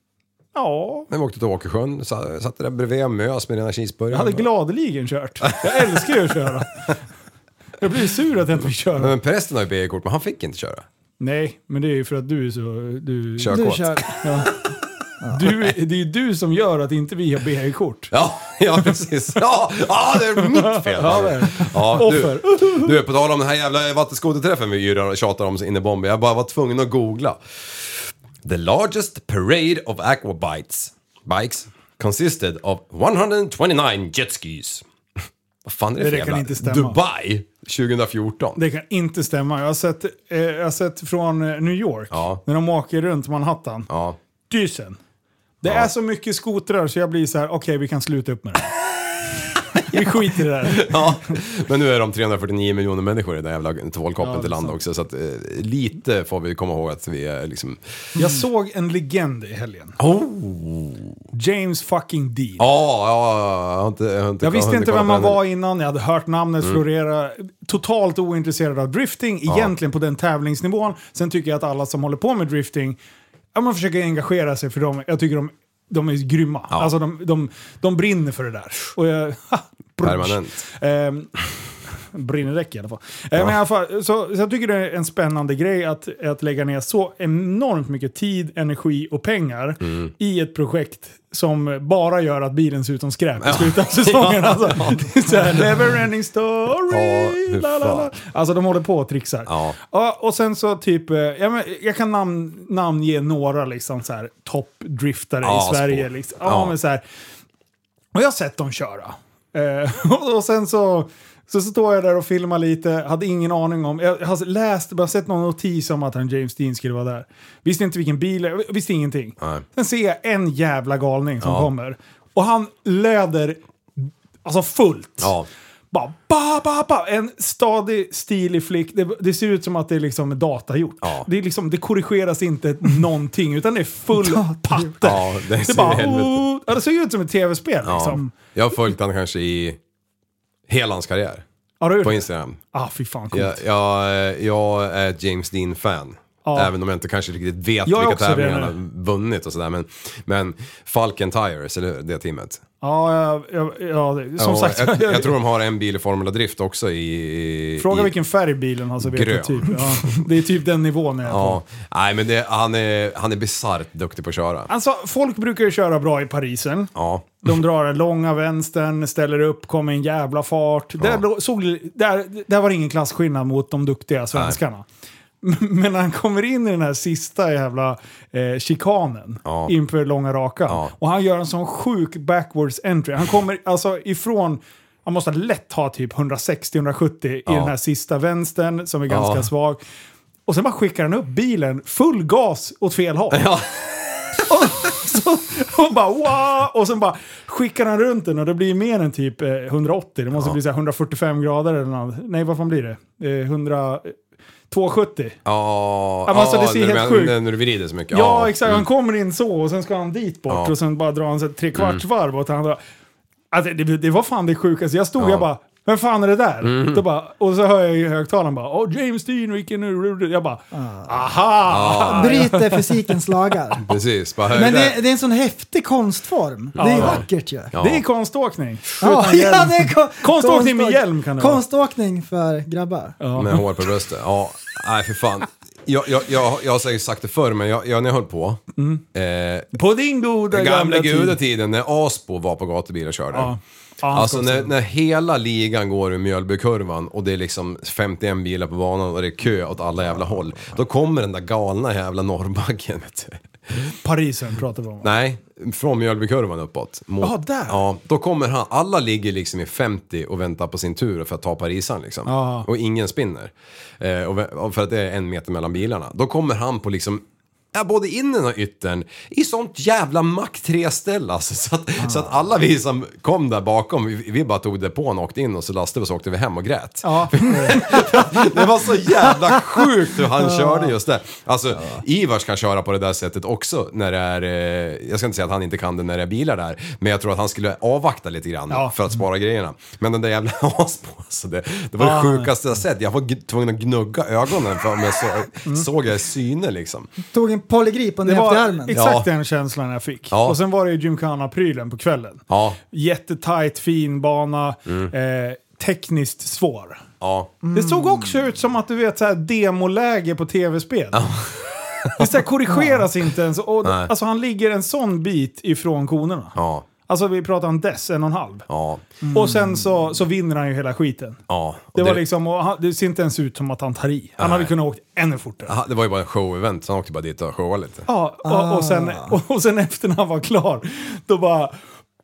Ja. När vi åkte till Åkersjön, satt där bredvid och mös med dina cheeseburgare. Jag hade gladeligen kört. Jag älskar ju att köra. Jag blir sur att jag inte fick köra. Men prästen har ju B E-kort, men han fick inte köra. Nej, men det är ju för att du är så... Du, kör du kör. Ja. Du, det är ju du som gör att inte vi har B E-kort. Ja, ja precis. Ja, ja, det är mitt fel. Ja, det är. Ja, Offer. Du, du är på tal om den här jävla vattenskoterträffen vi yrar och tjatar om inne i Bombi. Jag bara var tvungen att googla. The largest parade of aquabikes bikes consisted of one hundred twenty-nine jet skis. Vad fan är det, det för kan jävla inte stämma. Dubai tjugo fjorton? Det kan inte stämma. Jag har sett, eh, jag har sett från eh, New York, Ja. när de åker runt Manhattan. Ja. Dysen. Det Ja. är så mycket skotrar så jag blir så här: okej okay, vi kan sluta upp med det. Vi skiter i det där. Ja, men nu är de trehundrafyrtionio miljoner människor i den jävla tvålkoppen Ja, till land också. Så att eh, lite får vi komma ihåg att vi är liksom... Jag såg en legend i helgen. Oh! James fucking Dean. Ja, ja, jag har inte... Jag, har inte, Jag visste har inte kollat vem på man den. var innan, jag hade hört namnet Mm. florera. Totalt ointresserad av drifting, egentligen på den tävlingsnivån. Sen tycker jag att alla som håller på med drifting, ja, man försöker engagera sig för dem. Jag tycker de, de är grymma. Ja. Alltså de, de, de brinner för det där. Och jag, ha, Permanent. Ehm, brinner i alla fall. Ja. Men i alla fall så, så jag tycker det är en spännande grej att, att lägga ner så enormt mycket tid, energi och pengar Mm. i ett projekt som bara gör att bilen ser ut som skräp i slutet av säsongen. Alltså, det är så här, never ending story. Ja, hur la, la, la. fan. Alltså de håller på och trixar. Ja. Ja, och sen så typ, eh, ja, men jag kan namn, namnge några liksom så här toppdriftare Ja, i Sverige. spår. Liksom. Ja, Ja. men så här. Och jag har sett dem köra. Eh, och, och sen så, så står jag där och filmar lite. Hade ingen aning om. Jag har läst, bara sett någon notis om att han James Dean skulle vara där. Visste inte vilken bil, jag visste ingenting. Nej. Sen ser jag en jävla galning som Ja. kommer. Och han löder alltså fullt. Ja. Bara ba, ba, ba. En stadig, stilig flick. Det, det ser ut som att det är liksom datagjort. Ja. Det, är liksom, det korrigeras inte någonting, utan det är full patte. Ja, det det, ser bara, helvete. oh, ja, det ser ut som ett tv-spel. Ja. Liksom. Jag har följt han kanske i hela hans karriär. Har du gjort På det? Instagram. Ah, fy fan, coolt. Jag, jag, jag är ett James Dean-fan. Ja. Även om jag inte kanske riktigt vet Jag är vilka också tävlingar det han har vunnit och sådär. Men, men Falcon Tires, eller det teamet. Ja, ja, ja, ja det, som Ja, sagt. jag, jag tror de har en bil i Formula Drift också i... Fråga i, vilken färg bilen har så vet grön. jag typ. Ja, det är typ den nivån jag är Ja, på. nej men det, han är, han är bisarrt duktig på att köra. Alltså, folk brukar ju köra bra i Parisen. Ja, De drar den långa vänstern, ställer upp, kommer en jävla fart. Där, lå- såg, där, där var det ingen klasskillnad mot de duktiga svenskarna. Men när han kommer in i den här sista jävla eh, chikanen Ja. inför långa rakan. Ja. Och han gör en sån sjuk backwards entry. Han kommer alltså ifrån... Han måste lätt ha typ hundrasextio till hundrasjuttio i Ja. den här sista vänstern som är ganska Ja. svag. Och sen bara skickar han upp bilen full gas åt fel håll. Ja. Och, så, och bara wow! Och sen bara skickar han runt den och det blir mer än typ eh, hundraåttio. Det måste Ja. bli så här hundrafyrtiofem grader eller något. Nej, vad fan blir det? Eh, hundra... tvåhundrasjuttio. Ja, Ja, men alltså, det ser när, helt du- sjukt. när du vrider så mycket. Ja, exakt. Han kommer in så och sen ska han dit bort Ja. och sen bara drar han sig tre kvarts varv åt andra. Alltså, det, det var fan det sjukaste. Jag stod Ja. jag bara, vem fan är det där? Då bara, och så hör jag i högtalaren bara, åh James Dean, vilken... Jag bara, aha! Bryter fysikens lagar. Precis. Bara Men högre. det, det är en sån häftig konstform. Det är ju Ja. vackert ju. Ja. Det är konståkning. Ja, Utan hjälm. ja, det är ko- Konståkning med konståk- hjälm kan det vara. Konståkning för grabbar. Ja. Med hår på bröstet. Ja, nej för fan. Jag, jag, jag, jag har säkert sagt det förr, men jag, jag, när jag höll på. Eh, På din goda den gamla gamla tid. gudatiden när Aspo var på gatubil och körde. Ja. Ja, han Alltså ska när, också- när hela ligan går ur Mjölbykurvan och det är liksom femtioen bilar på banan och det är kö åt alla jävla håll. Då kommer den där galna jävla norrbaggen, vet du. Parisen pratar vi om. Nej, från Mjölbykurvan uppåt. Mot, Ja, där. Ja, då kommer han, alla ligger liksom i femtio och väntar på sin tur för att ta Parisan liksom. Ja. Och ingen spinner. Eh, och, vä- och för att det är en meter mellan bilarna. Då kommer han på liksom, ja, både innen och yttern i sånt jävla Mac tre-ställ alltså, så, att, Ah. så att alla vi som kom där bakom, vi, vi bara tog det på och åkte in och så lastade vi och så åkte vi hem och grät. Ja. Det var så jävla sjukt hur han körde just det. Alltså, Ivars kan köra på det där sättet också när det är, eh, jag ska inte säga att han inte kan det när det är bilar där, men jag tror att han skulle avvakta lite grann Ja. för att spara grejerna. Men den där jävla Aspo, alltså, det, det var det Ah. sjukaste jag sett. Jag var g- tvungen att gnugga ögonen för om jag så, Mm. såg jag syne liksom. Tog en polygrip och Det näpte var armen. exakt Ja. den känslan jag fick. Ja. Och sen var det ju Gymkhana-prylen på kvällen. Ja, Jättetajt, fin bana. Mm. Eh, tekniskt svår. ja. Det såg också ut som att du vet så här demoläge på tv-spel. Det så här korrigeras inte ens. Och, Nej. alltså han ligger en sån bit ifrån konerna. Ja, Alltså vi pratar om dess, en och en halv. ja, Och sen så, så vinner han ju hela skiten. ja. Och Det var liksom, och han, det ser inte ens ut som att han tar i. Han hade kunnat åkt ännu fortare. Aha, det var ju bara en show-event, så han åkte bara dit och showade lite. Ja, och, och, sen, och, och sen efter när han var klar, då bara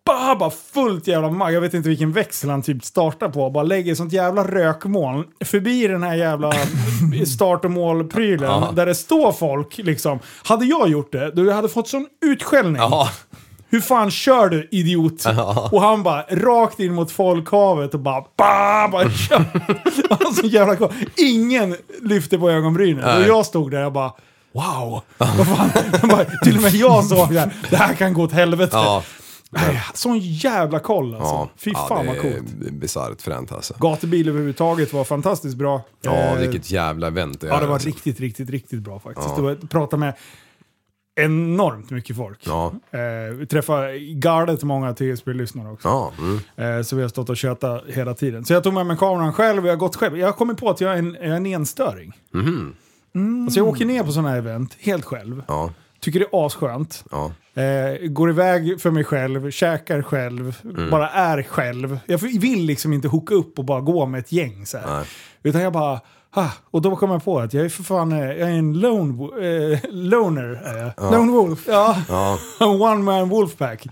Bara, bara fullt jävla mag. Jag vet inte vilken växel han typ startar på. Bara lägger sånt jävla rökmoln förbi den här jävla start- och målprylen. Ja. Där det står folk liksom. Hade jag gjort det, då hade fått sån utskällning. Ja. Hur fan kör du, idiot? Ja. Och han bara rakt in mot folkhavet och bara bah, bara kör. Alltså jävla cool. Ingen lyfte på ögonbrynen. Nej. Och jag stod där och bara wow. Vad fan? Bara, till och med jag såg det. Det här kan gå åt helvete. Ja. Nej, sån jävla koll alltså. Ja, Fy fan ja, vad coolt. Det är bisarrt fränt alltså. Gatubil överhuvudtaget var fantastiskt bra. Ja, eh, vilket jävla event det är. Ja, det var alltså. riktigt, riktigt, riktigt bra faktiskt. Ja. Det var, prata med enormt mycket folk. Ja. Eh, vi träffade galet många T S P-lyssnare också. Ja. Mm. Eh, så vi har stått och tjötat hela tiden. Så jag tog med mig kameran själv och jag har gått själv. Jag har kommit på att jag är en, jag är en enstöring. Mm. Mm. Alltså jag åker ner på sådana här event helt själv. Ja. Tycker det är asskönt. Ja. Eh, går iväg för mig själv, käkar själv, mm. bara är själv. Jag vill liksom inte hooka upp och bara gå med ett gäng så här. Utan jag bara, ah, och då kommer jag på att jag är för fan, jag är en lone, eh, loner. Eh. Ja. Lone wolf. Ja, ja. One man wolfpack.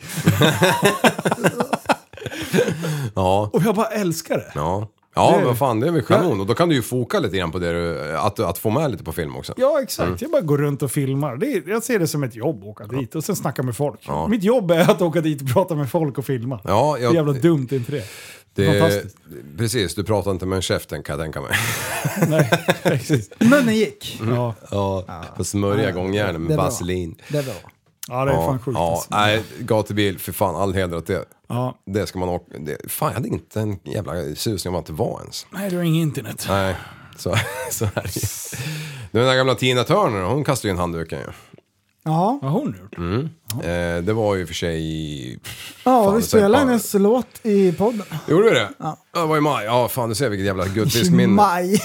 Ja. Och jag bara älskar det. Ja. Ja, men vad fan, det är väl kanon. Och då kan du ju foka lite grann på det du, att, att få med lite på film också. Ja, exakt. Mm. Jag bara går runt och filmar. Det är, jag ser det som ett jobb att åka dit och sen snacka med folk. Ja. Mitt jobb är att åka dit och prata med folk och filma. Ja, jag, det är jävla dumt, inte det? Det, precis, du pratar inte med en chef, kan jag tänka mig. Nej, precis. Munnen gick. Mm. Ja, ja, på smörja ja, gångjärnen med vaselin. Det är bra. Ja, det är ja, fan sjukt. Ja, nej, gatubil, för fan, all heder åt det. Ja. Det ska man åka. Det, fan, jag hade inte en jävla susning om att det var ens. Nej, du har ingen internet. Nej, så, så är det. Den där gamla Tina Turner, hon kastade ju en handduken ju. Ja. Vad har hon gjort? Mm. Eh, det var ju för sig... Ja, fan, vi spelade hennes låt i podden. Gjorde vi det? Ja. Det var i maj. Ja, fan, du ser vilket jävla guldfiskminne. Maj.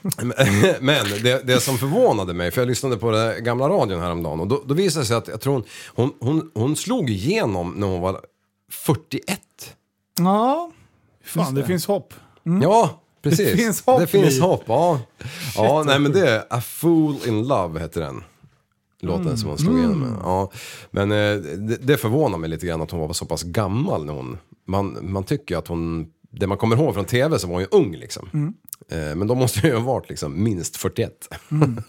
Men det, det som förvånade mig, för jag lyssnade på det gamla radion häromdagen, och då, då visade det sig att jag tror hon, hon, hon, hon slog igenom när hon var fyrtioett. Ja. Fan, det, det finns hopp. Mm. Ja, precis. Det finns hopp. Det finns hopp, ja. Ja, nej men det är A Fool in Love heter den. Låten mm. som hon slog igenom med. Ja. Men eh, det, det förvånar mig lite grann att hon var så pass gammal när hon... Man, man tycker att hon... Det man kommer ihåg från tv så var hon ju ung liksom. Mm. Eh, men då måste ju ha varit liksom minst fyrtioett. Mm.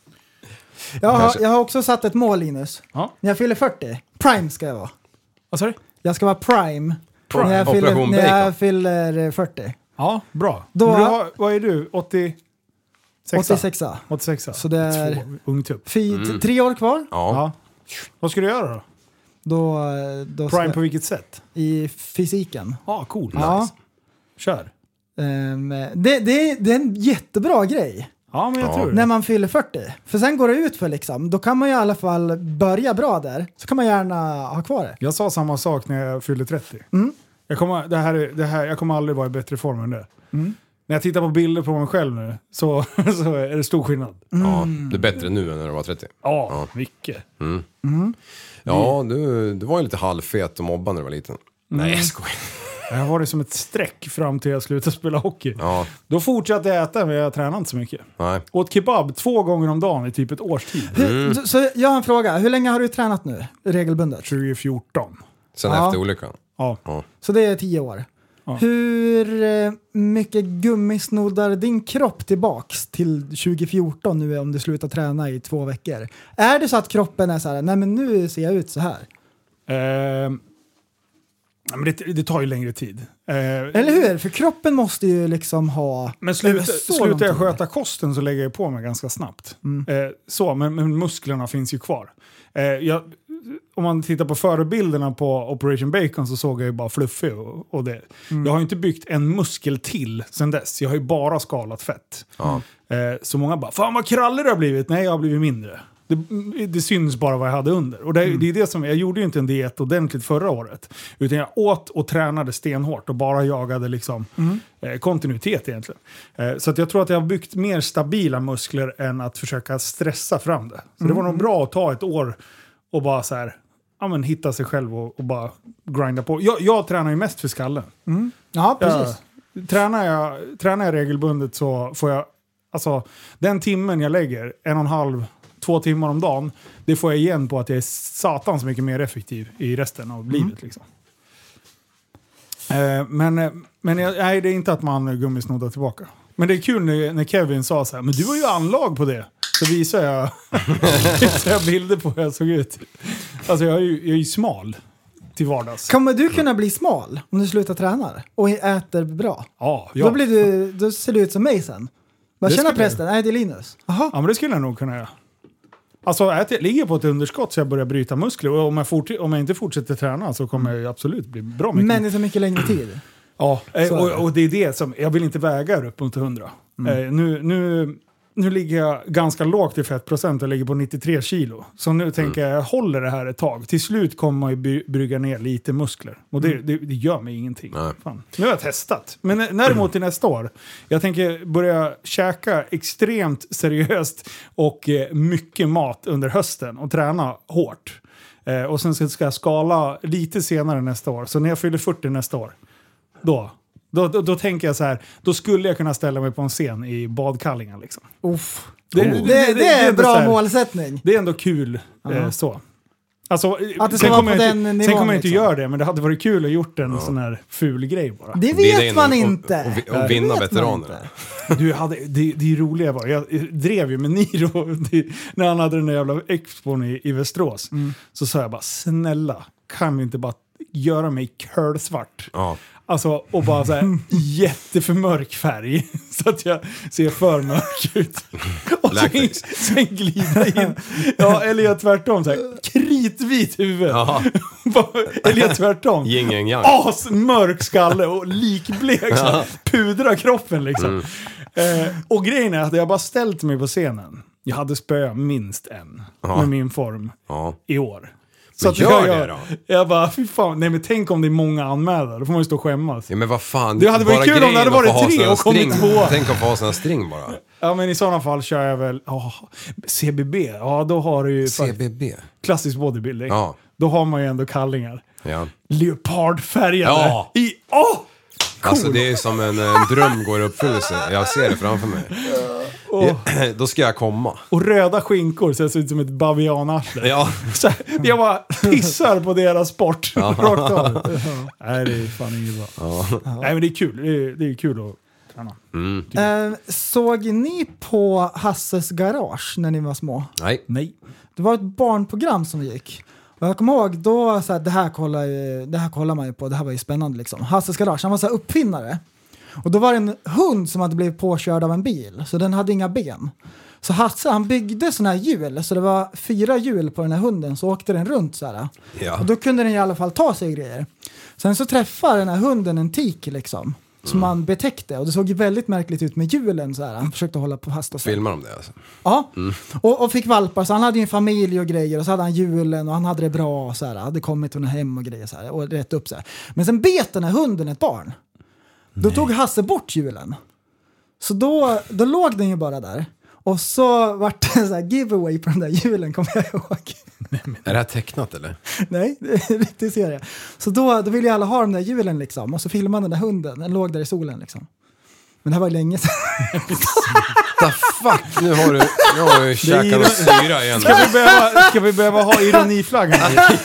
jag, har, jag har också satt ett mål, Linus. Ja. När jag fyller fyrtio. Prime ska jag vara. Vad sa du? Jag ska vara prime. prime. När, jag fyller, när jag fyller fyrtio. Ja, bra. Då, du har, vad är du? åttio? åttiosex. åttiosex. Så det är ungtupp. Fy, mm. tre år kvar. Ja. Ja. Vad ska du göra då? Då, då Prime på vilket sätt? I fysiken. Ah, cool. Ja, nice. Kör. Um, det, det, det är en jättebra grej. Ja, men jag ja. tror det. När man fyller fyrtio. För sen går det ut för liksom. Då kan man ju i alla fall börja bra där. Så kan man gärna ha kvar det. Jag sa samma sak när jag fyllde trettio. Mm. Jag, kommer, det här, det här, jag kommer aldrig vara i bättre form än det. Mm. När jag tittar på bilder på mig själv nu så, så är det stor skillnad. Mm. Ja, det är bättre nu än när du var trettio. Ja, ja. Mycket. Mm. Mm. Ja, du, du var ju lite halvfet och mobbad när du var liten. Mm. Nej, jag skojar. Jag var det som ett streck fram till jag slutade spela hockey. Ja. Då fortsatte jag äta, men jag tränade inte så mycket. Nej. Åt kebab två gånger om dagen i typ ett års tid. Mm. Så jag har en fråga. Hur länge har du tränat nu? Regelbundet? tjugo fjorton. Sen ja. efter olyckan? Ja. ja. Så det är tio år. Ja. Hur mycket gummisnoddar din kropp tillbaks till tjugo fjorton nu om du slutar träna i två veckor? Är det så att kroppen är så här, nej men nu ser jag ut så här? Eh, men det, det tar ju längre tid. Eh, Eller hur? För kroppen måste ju liksom ha... Men sluta, slutar jag sköta kosten så lägger jag på mig ganska snabbt. Mm. Eh, så, men, men musklerna finns ju kvar. Eh, jag... Om man tittar på förebilderna på Operation Bacon så såg jag ju bara fluffig och, och det. Mm. Jag har ju inte byggt en muskel till sen dess. Jag har ju bara skalat fett. Ja. Eh, så många bara, fan vad krallig du har blivit. Nej, jag har blivit mindre. Det, det syns bara vad jag hade under. Och det, mm. det är det som, jag gjorde ju inte en diet ordentligt förra året. Utan jag åt och tränade stenhårt och bara jagade liksom mm. eh, kontinuitet egentligen. Eh, så att jag tror att jag har byggt mer stabila muskler än att försöka stressa fram det. Så mm. det var nog bra att ta ett år och bara så här, ja men hitta sig själv och, och bara grinda på. Jag, jag tränar ju mest för skallen. Mm. Ja, precis. Jag, tränar, jag, tränar jag regelbundet så får jag, alltså den timmen jag lägger, en och en halv, två timmar om dagen, det får jag igen på att jag är satans mycket mer effektiv i resten av mm. livet liksom. Eh, men men jag, nej, det är inte att man gummisnoddar tillbaka. Men det är kul när, när Kevin sa så här, men du har ju anlag på det. Så visar jag, visar jag bilder på hur jag såg ut. Alltså jag är ju, jag är ju smal till vardags. Kommer du kunna bli smal om du slutar träna och äter bra? Ja, ja. Då, blir du, då ser du ut som mig sen. Vad känner prästen? Nej, det är Linus. Aha. Ja, men det skulle jag nog kunna göra. Alltså, jag ligger på ett underskott så jag börjar bryta muskler. Och om jag, fort, om jag inte fortsätter träna så kommer jag ju absolut bli bra mycket. Men i så mycket längre tid. Ja, och, och det är det som... Jag vill inte väga upp mot hundra. Mm. Eh, nu, nu, nu ligger jag ganska lågt i fettprocent. Jag ligger på nittiotre kilo. Så nu tänker jag, jag håller det här ett tag. Till slut kommer man ju by, brygga ner lite muskler. Och det, det, det gör mig ingenting. Fan. Nu har jag testat. Men däremot till nästa år. Jag tänker börja käka extremt seriöst och eh, mycket mat under hösten. Och träna hårt. Eh, och sen ska jag skala lite senare nästa år. Så när jag fyller fyrtio nästa år. Då, då, då, då tänker jag så här, då skulle jag kunna ställa mig på en scen i badkallingar liksom. Uff. Det, oh. det, det, det, det är en bra här, målsättning. Det är ändå kul uh-huh. eh, så. Alltså, att det ska vara på jag den inte, nivån. Sen kommer jag inte liksom. göra det, men det hade varit kul att gjort en ja. sån här ful grej bara. Det vet det man inte. Och, och, och vinna veteranerna. Du hade, det, det roliga var, jag drev ju med Niro det, när han hade den där jävla expon i, i Västerås. Mm. Så sa jag bara, snälla, kan vi inte bara göra mig curlsvart? Ja. Alltså, och bara så här jätteför mörk färg så att jag ser för mörk ut. Och sen, sen glida in. Ja, eller jag tvärtom så här kritvit huvud. Eller jag tvärtom. Yin yang yang. As mörk skalle och likblek så här, pudra kroppen liksom. Mm. Eh, och grejen är att jag bara ställt mig på scenen. Jag hade spö minst en ja. med min form ja. i år. Så att gör jag, det då. Jag bara, fy fan, nej men tänk om det är många anmälare, då får man ju stå och skämmas. Ja men vad fan. Det hade varit kul om det hade varit tre och kommit två. Tänk om få ha såna string bara. Ja men i sådana fall kör jag väl, oh, C B B, ja då har du ju... C B B? Klassisk bodybuilding. Ja. Då har man ju ändå kallingar. Ja. Leopardfärgade. Ja. I, åh! Oh! Cool. Alltså det är som en, en dröm går i uppfyllelse. Jag ser det framför mig. Oh. Ja, då ska jag komma. Och röda skinkor så det ser ut som ett bavianarsle. Ja. Så jag bara pissar på deras sport. Ja. Rakt av. Ja. Nej, det är fan inget bra. Ja. Nej, men det är kul. Det är, det är kul att träna. Mm. Eh, såg ni på Hasses garage när ni var små? Nej. Nej. Det var ett barnprogram som gick. Och jag kommer ihåg, då så här, det, här kollar, det här kollar man ju på, det här var ju spännande liksom. Hasses garage, han var så här uppfinnare. Och då var det en hund som hade blivit påkörd av en bil, så den hade inga ben. Så Hasse, han byggde såna här hjul, så det var fyra hjul på den här hunden, så åkte den runt så här. Ja. Och då kunde den i alla fall ta sig grejer. Sen så träffade den här hunden en tik liksom. Som mm. man betäckte. Och det såg ju väldigt märkligt ut med hjulen så här. Han försökte hålla på fast och så. Filmar de det alltså? Ja. Mm. Och, och fick valpar. Så han hade ju en familj och grejer. Och så hade han hjulen och han hade det bra och så här. Hade kommit från hem och grejer så här. Och rätt upp så här. Men sen bet den här hunden ett barn. Då Nej. tog Hasse bort hjulen. Så då, då låg den ju bara där. Och så vart det en sån här giveaway på den där hjulen, kommer jag ihåg. Nej, men... Är det här tecknat eller? Nej, det är en riktig serie. Så då, då ville ju alla ha de där hjulen liksom. Och så filmade den där hunden, den låg där i solen liksom. Men det här var länge sedan. The fuck, nu har du, nu har du käkat och syra igen. Ska vi behöva, ska vi behöva ha ironiflaggan?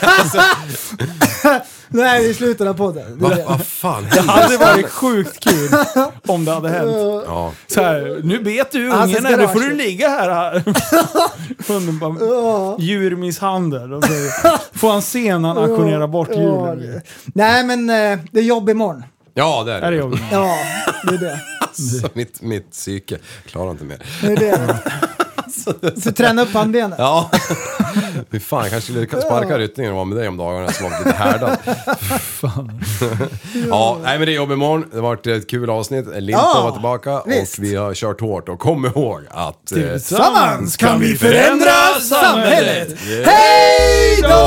Nej, vi slutar där på det. Vad va fan det hade varit sjukt kul om det hade hänt. Ja. Så här, nu vet du ungen, alltså, nu får du ligga här. Hunden bara, djurmisshandel. Och så får han se när han auktionerar bort djuren. Nej, men det är jobb imorgon. Ja, det är det. Är det jobb? Ja, det är det. Alltså, mitt, mitt psyke klarar inte mer. Det är det. Så träna upp handbenen. Ja. Fy fan, jag kanske skulle sparka ryttningen och vara med dig om dagarna som var lite härdad. Fan. Ja, nej men det är jobb imorgon. Det har varit ett kul avsnitt. Limpa ja, var tillbaka visst. Och vi har kört hårt. Och kom ihåg att tillsammans eh, kan vi förändra samhället. Yeah. Hej då!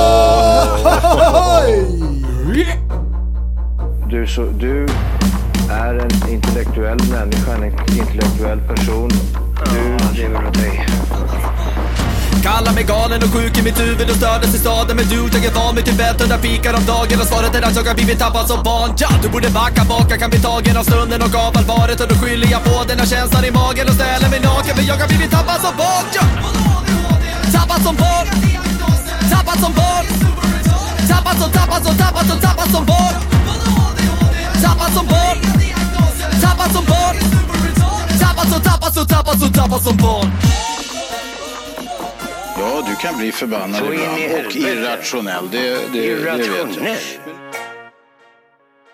Du, så, du är en intellektuell människa, en intellektuell person. Du lever åt dig. Kallar mig galen och sjuk i mitt huvud och stördes i staden. Men du, jag är van vid Tibet under fikar om dagen. Och svaret är att jag har blivit tappad som barn. Ja, du borde backa bak, jag kan bli tagen av stunden och av allvaret. Och då skyller jag på den här känslan i magen och ställer mig naken. För jag har blivit tappad som barn. Ja. Tappad som barn. Tappad som barn. Tappad som, tappad som, tappad som, tappad som barn. som barn. Tappad som barn. Tappad som, tappad som, tappad som, tappad som barn. Ja, du kan bli förbannad ibland och irrationell, det, det, det vet jag.